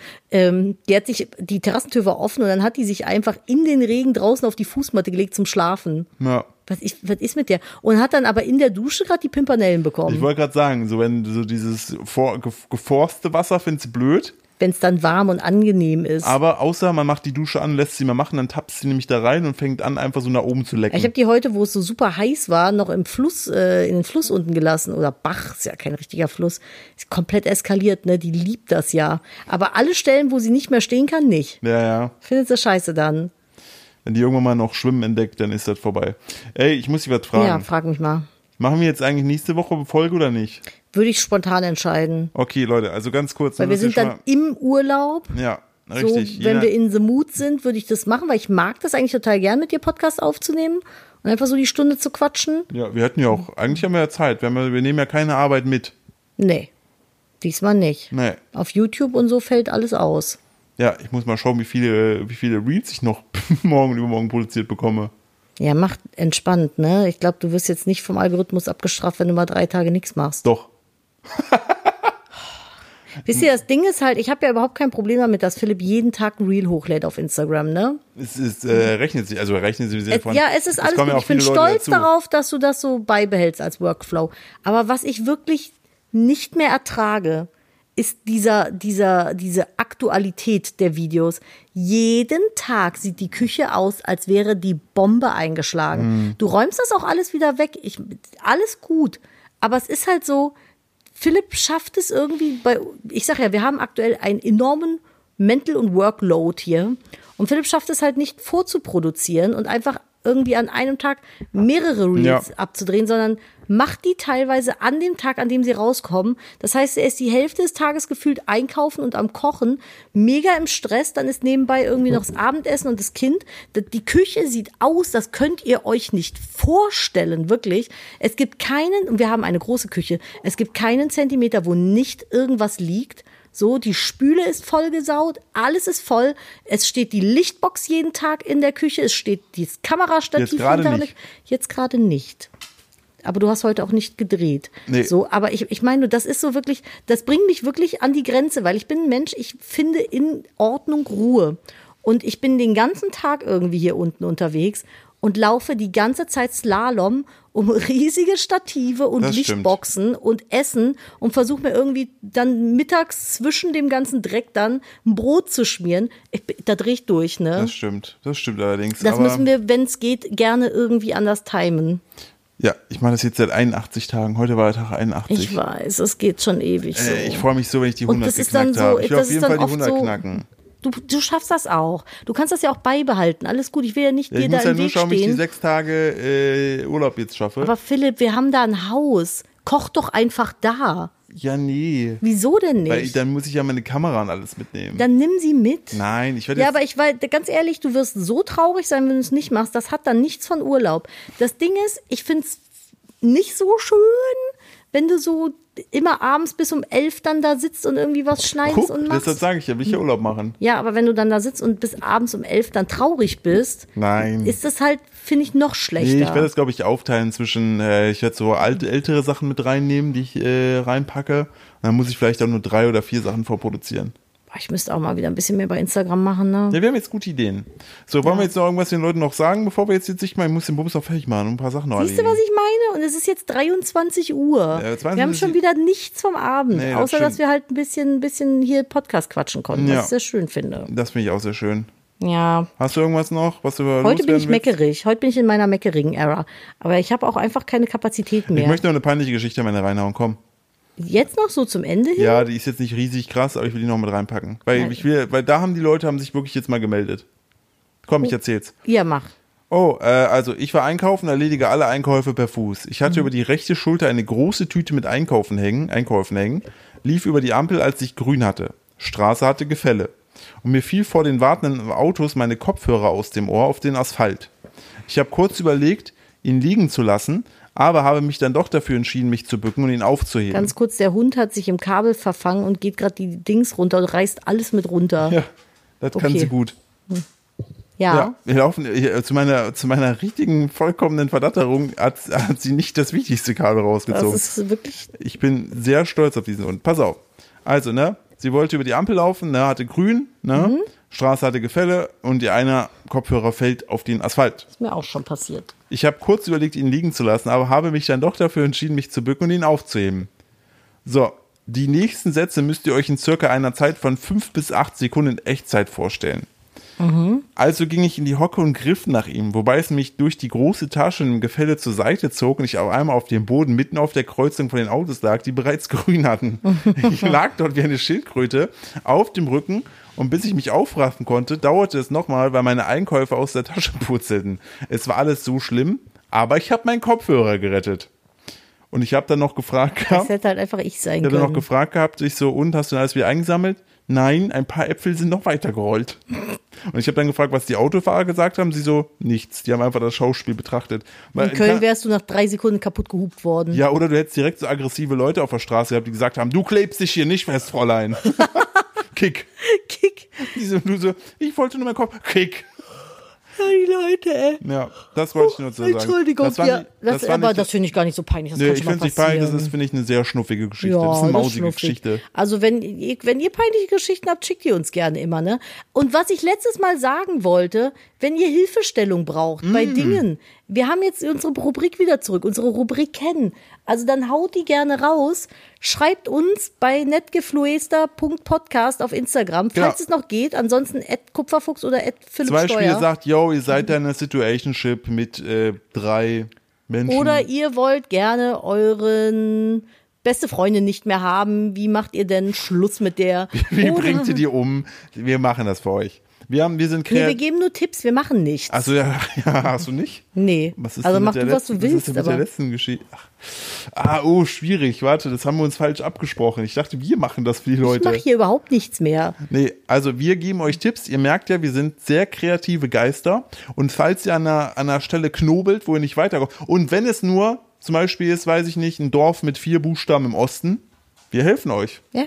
Die Terrassentür war offen und dann hat die sich einfach in den Regen draußen auf die Fußmatte gelegt zum Schlafen. Ja. Was ist mit der? Und hat dann aber in der Dusche gerade die Pimpernellen bekommen. Ich wollte gerade sagen, so wenn so dieses geforste Wasser findest du blöd. Wenn es dann warm und angenehm ist. Aber außer man macht die Dusche an, lässt sie mal machen, dann tapst sie nämlich da rein und fängt an, einfach so nach oben zu lecken. Ich habe die heute, wo es so super heiß war, noch im Fluss, in den Fluss unten gelassen. Oder Bach, ist ja kein richtiger Fluss. Ist komplett eskaliert, ne? Die liebt das ja. Aber alle Stellen, wo sie nicht mehr stehen kann, nicht. Ja. Findet sie scheiße dann. Wenn die irgendwann mal noch Schwimmen entdeckt, dann ist das vorbei. Ey, ich muss dich was fragen. Ja, frag mich mal. Machen wir jetzt eigentlich nächste Woche Folge oder nicht? Würde ich spontan entscheiden. Okay, Leute, also ganz kurz. Weil wir sind dann im Urlaub. Ja, richtig. So, wenn wir in the mood sind, würde ich das machen, weil ich mag das eigentlich total gern, mit dir Podcast aufzunehmen und einfach so die Stunde zu quatschen. Ja, wir hatten ja auch, eigentlich haben wir ja Zeit. Wir nehmen ja keine Arbeit mit. Nee, diesmal nicht. Nee. Auf YouTube und so fällt alles aus. Ja, ich muss mal schauen, wie viele Reels ich noch morgen und übermorgen produziert bekomme. Ja, mach entspannt, ne? Ich glaube, du wirst jetzt nicht vom Algorithmus abgestraft, wenn du mal 3 Tage nichts machst. Doch. Wisst ihr, das Ding ist halt, ich habe ja überhaupt kein Problem damit, dass Philipp jeden Tag ein Reel hochlädt auf Instagram, ne? Es ist, rechnet sich von. Ja, es ist alles gut. Ich bin stolz darauf, dass du das so beibehältst als Workflow. Aber was ich wirklich nicht mehr ertrage, ist diese Aktualität der Videos. Jeden Tag sieht die Küche aus, als wäre die Bombe eingeschlagen. Du räumst das auch alles wieder weg. Alles gut. Aber es ist halt so, Philipp schafft es irgendwie ich sag ja, wir haben aktuell einen enormen Mental- und Workload hier. Und Philipp schafft es halt nicht vorzuproduzieren und einfach irgendwie an einem Tag mehrere Reels abzudrehen, sondern macht die teilweise an dem Tag, an dem sie rauskommen. Das heißt, er ist die Hälfte des Tages gefühlt einkaufen und am Kochen, mega im Stress, dann ist nebenbei irgendwie noch das Abendessen und das Kind. Die Küche sieht aus, das könnt ihr euch nicht vorstellen, wirklich. Es gibt keinen, und wir haben eine große Küche, es gibt keinen Zentimeter, wo nicht irgendwas liegt. So, die Spüle ist vollgesaut, alles ist voll. Es steht die Lichtbox jeden Tag in der Küche, es steht das Kamerastativ Jetzt gerade nicht. Jetzt gerade nicht. Aber du hast heute auch nicht gedreht. Nee. So, aber ich meine, das ist so wirklich, das bringt mich wirklich an die Grenze, weil ich bin ein Mensch, ich finde in Ordnung Ruhe. Und ich bin den ganzen Tag irgendwie hier unten unterwegs und laufe die ganze Zeit Slalom um riesige Stative und Das Lichtboxen und Essen und versuche mir irgendwie dann mittags zwischen dem ganzen Dreck dann ein Brot zu schmieren. Da drehe ich durch, ne? Das stimmt allerdings. Das aber müssen wir, wenn es geht, gerne irgendwie anders timen. Ja, ich mache das jetzt seit 81 Tagen. Heute war der Tag 81. Ich weiß, es geht schon ewig so. Ich freue mich so, wenn ich die 100 das ist dann geknackt habe. Ich will das auf jeden ist dann Fall die oft 100 so, knacken. Du schaffst das auch. Du kannst das ja auch beibehalten. Alles gut, ich will ja nicht Ja, dir ich da muss ja im nur Weg schauen, wie ich die stehen. 6 Tage Urlaub jetzt schaffe. Aber Philipp, wir haben da ein Haus. Koch doch einfach da. Ja, nee. Wieso denn nicht? Weil dann muss ich ja meine Kamera und alles mitnehmen. Dann nimm sie mit. Nein, ich werde Ja, jetzt... aber ich war ganz ehrlich, du wirst so traurig sein, wenn du es nicht machst. Das hat dann nichts von Urlaub. Das Ding ist, ich finde es nicht so schön, wenn du so immer abends bis um 11 dann da sitzt und irgendwie was schneidest Guck, und machst. deshalb sage ich ja, will ich ja Urlaub machen. Ja, aber wenn du dann da sitzt und bis abends um 11 dann traurig bist, Nein. ist das halt, finde ich, noch schlechter. Nee, ich werde das, glaube ich, aufteilen zwischen, ich werde so ältere Sachen mit reinnehmen, die ich reinpacke. Und dann muss ich vielleicht auch nur 3 oder 4 Sachen vorproduzieren. Ich müsste auch mal wieder ein bisschen mehr bei Instagram machen, ne? Ja, wir haben jetzt gute Ideen. So, wollen wir jetzt noch irgendwas den Leuten noch sagen, bevor wir jetzt nicht mal, ich muss den Bums noch fertig machen und ein paar Sachen noch Siehst du, was ich meine? Und es ist jetzt 23 Uhr. Ja, 22 wir haben schon wieder nichts vom Abend, Nee, das außer dass stimmt. wir halt ein bisschen hier Podcast quatschen konnten, Ja. was ich sehr schön finde. Das finde ich auch sehr schön. Ja, Hast du irgendwas noch, was du heute bin ich loswerden willst? meckerig. Heute bin ich in meiner meckerigen Era. Aber ich habe auch einfach keine Kapazität Ich mehr. möchte noch eine peinliche Geschichte am Ende reinhauen, komm. Jetzt noch so zum Ende hin? Ja, die ist jetzt nicht riesig krass, aber ich will die noch mit reinpacken. Weil da haben die Leute sich wirklich jetzt mal gemeldet. Komm, ich erzähl's. Ja, mach. Oh, also ich war einkaufen, erledige alle Einkäufe per Fuß. Ich hatte über die rechte Schulter eine große Tüte mit Einkäufen hängen, lief über die Ampel, als ich grün hatte. Straße hatte Gefälle. Und mir fiel vor den wartenden Autos meine Kopfhörer aus dem Ohr auf den Asphalt. Ich habe kurz überlegt, ihn liegen zu lassen, aber habe mich dann doch dafür entschieden, mich zu bücken und ihn aufzuheben. Ganz kurz, der Hund hat sich im Kabel verfangen und geht gerade die Dings runter und reißt alles mit runter. Ja, das kann Okay. sie gut. Ja. Ja, wir laufen zu meiner richtigen, vollkommenen Verdatterung hat sie nicht das wichtigste Kabel Das rausgezogen. ist wirklich. Ich bin sehr stolz auf diesen Hund. Pass auf. Also, sie wollte über die Ampel laufen, hatte grün, Straße hatte Gefälle und ihr einer Kopfhörer fällt auf den Asphalt. Ist mir auch schon passiert. Ich habe kurz überlegt, ihn liegen zu lassen, aber habe mich dann doch dafür entschieden, mich zu bücken und ihn aufzuheben. So, die nächsten Sätze müsst ihr euch in circa einer Zeit von 5 bis 8 Sekunden in Echtzeit vorstellen. Also ging ich in die Hocke und griff nach ihm, wobei es mich durch die große Tasche im Gefälle zur Seite zog und ich auf einmal auf dem Boden mitten auf der Kreuzung von den Autos lag, die bereits grün hatten. Ich lag dort wie eine Schildkröte auf dem Rücken und bis ich mich aufraffen konnte, dauerte es nochmal, weil meine Einkäufe aus der Tasche purzelten. Es war alles so schlimm, aber ich habe meinen Kopfhörer gerettet. Und ich habe dann noch gefragt Das gehabt, hätte halt einfach ich sein ich habe dann noch können. gefragt gehabt, ich so, und hast du alles wieder eingesammelt? Nein, ein paar Äpfel sind noch weitergerollt. Und ich habe dann gefragt, was die Autofahrer gesagt haben. Sie so, nichts. Die haben einfach das Schauspiel betrachtet. Weil In Köln wärst du nach 3 Sekunden kaputt gehupt worden. ja, oder du hättest direkt so aggressive Leute auf der Straße gehabt, die gesagt haben, du klebst dich hier nicht fest, Fräulein. Kick. Kick. Du so, ich wollte nur meinen Kopf. Kick. Die Leute, ey. Ja, das wollte ich nur so sagen. Entschuldigung, Das war ja. nicht- Das, war aber nicht- das finde ich gar nicht so peinlich. Das Nee, kann ich schon mal finde es nicht peinlich, das passieren. ist, finde ich, eine sehr schnuffige Geschichte. Ja, das ist eine das mausige schnuffig. Geschichte. Also wenn ihr peinliche Geschichten habt, schickt ihr uns gerne immer, ne? Und was ich letztes Mal sagen wollte, wenn ihr Hilfestellung braucht bei Dingen, wir haben jetzt unsere Rubrik wieder zurück, unsere Rubriken. Also dann haut die gerne raus, schreibt uns bei netgefluester.podcast auf Instagram, falls Ja. es noch geht, ansonsten @kupferfuchs oder Zum Beispiel @philippsteuer. sagt, yo, ihr seid da in einer Situationship mit 3 Menschen. Oder ihr wollt gerne euren beste Freundin nicht mehr haben. Wie macht ihr denn Schluss mit der? Wie Oder- bringt ihr die um? Wir machen das für euch. Wir sind Nee, kreativ. wir geben nur Tipps, wir machen nichts. Also ja, hast du nicht? Nee. Was ist Also denn mach mit du, der was du letzten- was ist willst, denn mit der aber letzten Geschichte? Schwierig. Warte, das haben wir uns falsch abgesprochen. Ich dachte, wir machen das für die ich Leute. mache hier überhaupt nichts mehr. Nee, also wir geben euch Tipps. Ihr merkt ja, wir sind sehr kreative Geister. Und falls ihr an einer Stelle knobelt, wo ihr nicht weiterkommt, und wenn es nur zum Beispiel ist, weiß ich nicht, ein Dorf mit 4 Buchstaben im Osten, wir helfen euch. Ja.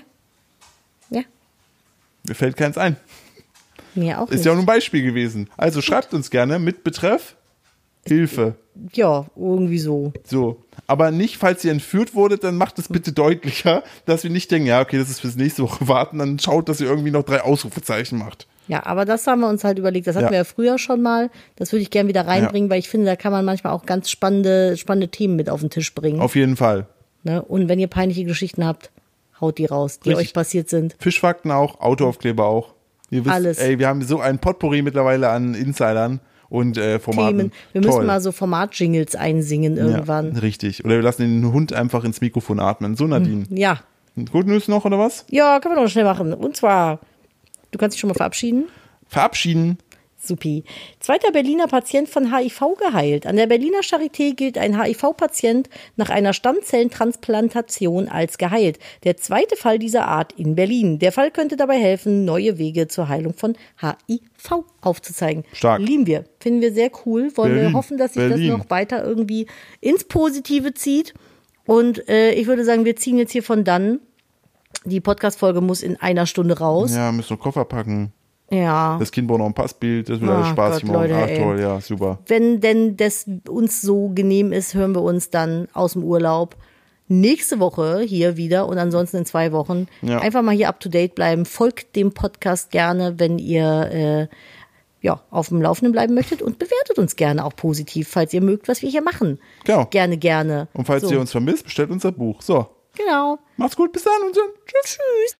Ja. Mir fällt keins ein. Mir auch Ist nicht. ja auch nur ein Beispiel gewesen. Also schreibt uns gerne mit Betreff Hilfe. Ja, irgendwie so. So. Aber nicht, falls ihr entführt wurdet, dann macht es bitte deutlicher, dass wir nicht denken, ja, okay, das ist fürs nächste Woche warten, dann schaut, dass ihr irgendwie noch 3 Ausrufezeichen macht. Ja, aber das haben wir uns halt überlegt. Das hatten Ja. wir ja früher schon mal. Das würde ich gerne wieder reinbringen, weil ich finde, da kann man manchmal auch ganz spannende Themen mit auf den Tisch bringen. Auf jeden Fall. Ne? Und wenn ihr peinliche Geschichten habt, haut die raus, die Richtig. euch passiert sind. Fischfakten auch, Autoaufkleber auch. Ihr wisst, Alles. ey, wir haben so ein Potpourri mittlerweile an Insidern und Formaten. Themen. Wir Toll. müssen mal so Format-Jingles einsingen irgendwann. Ja, richtig. Oder wir lassen den Hund einfach ins Mikrofon atmen. So, Nadine. Ja. Good News noch, oder was? Ja, können wir doch schnell machen. Und zwar, du kannst dich schon mal verabschieden. Verabschieden. Supi. 2. Berliner Patient von HIV geheilt. An der Berliner Charité gilt ein HIV-Patient nach einer Stammzellentransplantation als geheilt. Der 2. Fall dieser Art in Berlin. Der Fall könnte dabei helfen, neue Wege zur Heilung von HIV aufzuzeigen. Stark. Lieben wir. Finden wir sehr cool. Wollen Berlin. wir hoffen, dass sich Berlin. das noch weiter irgendwie ins Positive zieht. Und ich würde sagen, wir ziehen jetzt hier von dann. Die Podcast-Folge muss in 1 Stunde raus. Ja, müssen wir Koffer packen. Ja. Das Kind braucht noch ein Passbild. Das wird alles Ah, spaßig Gott, morgen. Leute, Ach ey. toll, ja, super. Wenn denn das uns so genehm ist, hören wir uns dann aus dem Urlaub nächste Woche hier wieder und ansonsten in 2 Wochen. Ja. Einfach mal hier up to date bleiben. Folgt dem Podcast gerne, wenn ihr auf dem Laufenden bleiben möchtet und bewertet uns gerne auch positiv, falls ihr mögt, was wir hier machen. Genau. Gerne. Und falls So. ihr uns vermisst, bestellt unser Buch. So, Genau. macht's gut, bis dann und dann. Tschüss. Tschüss.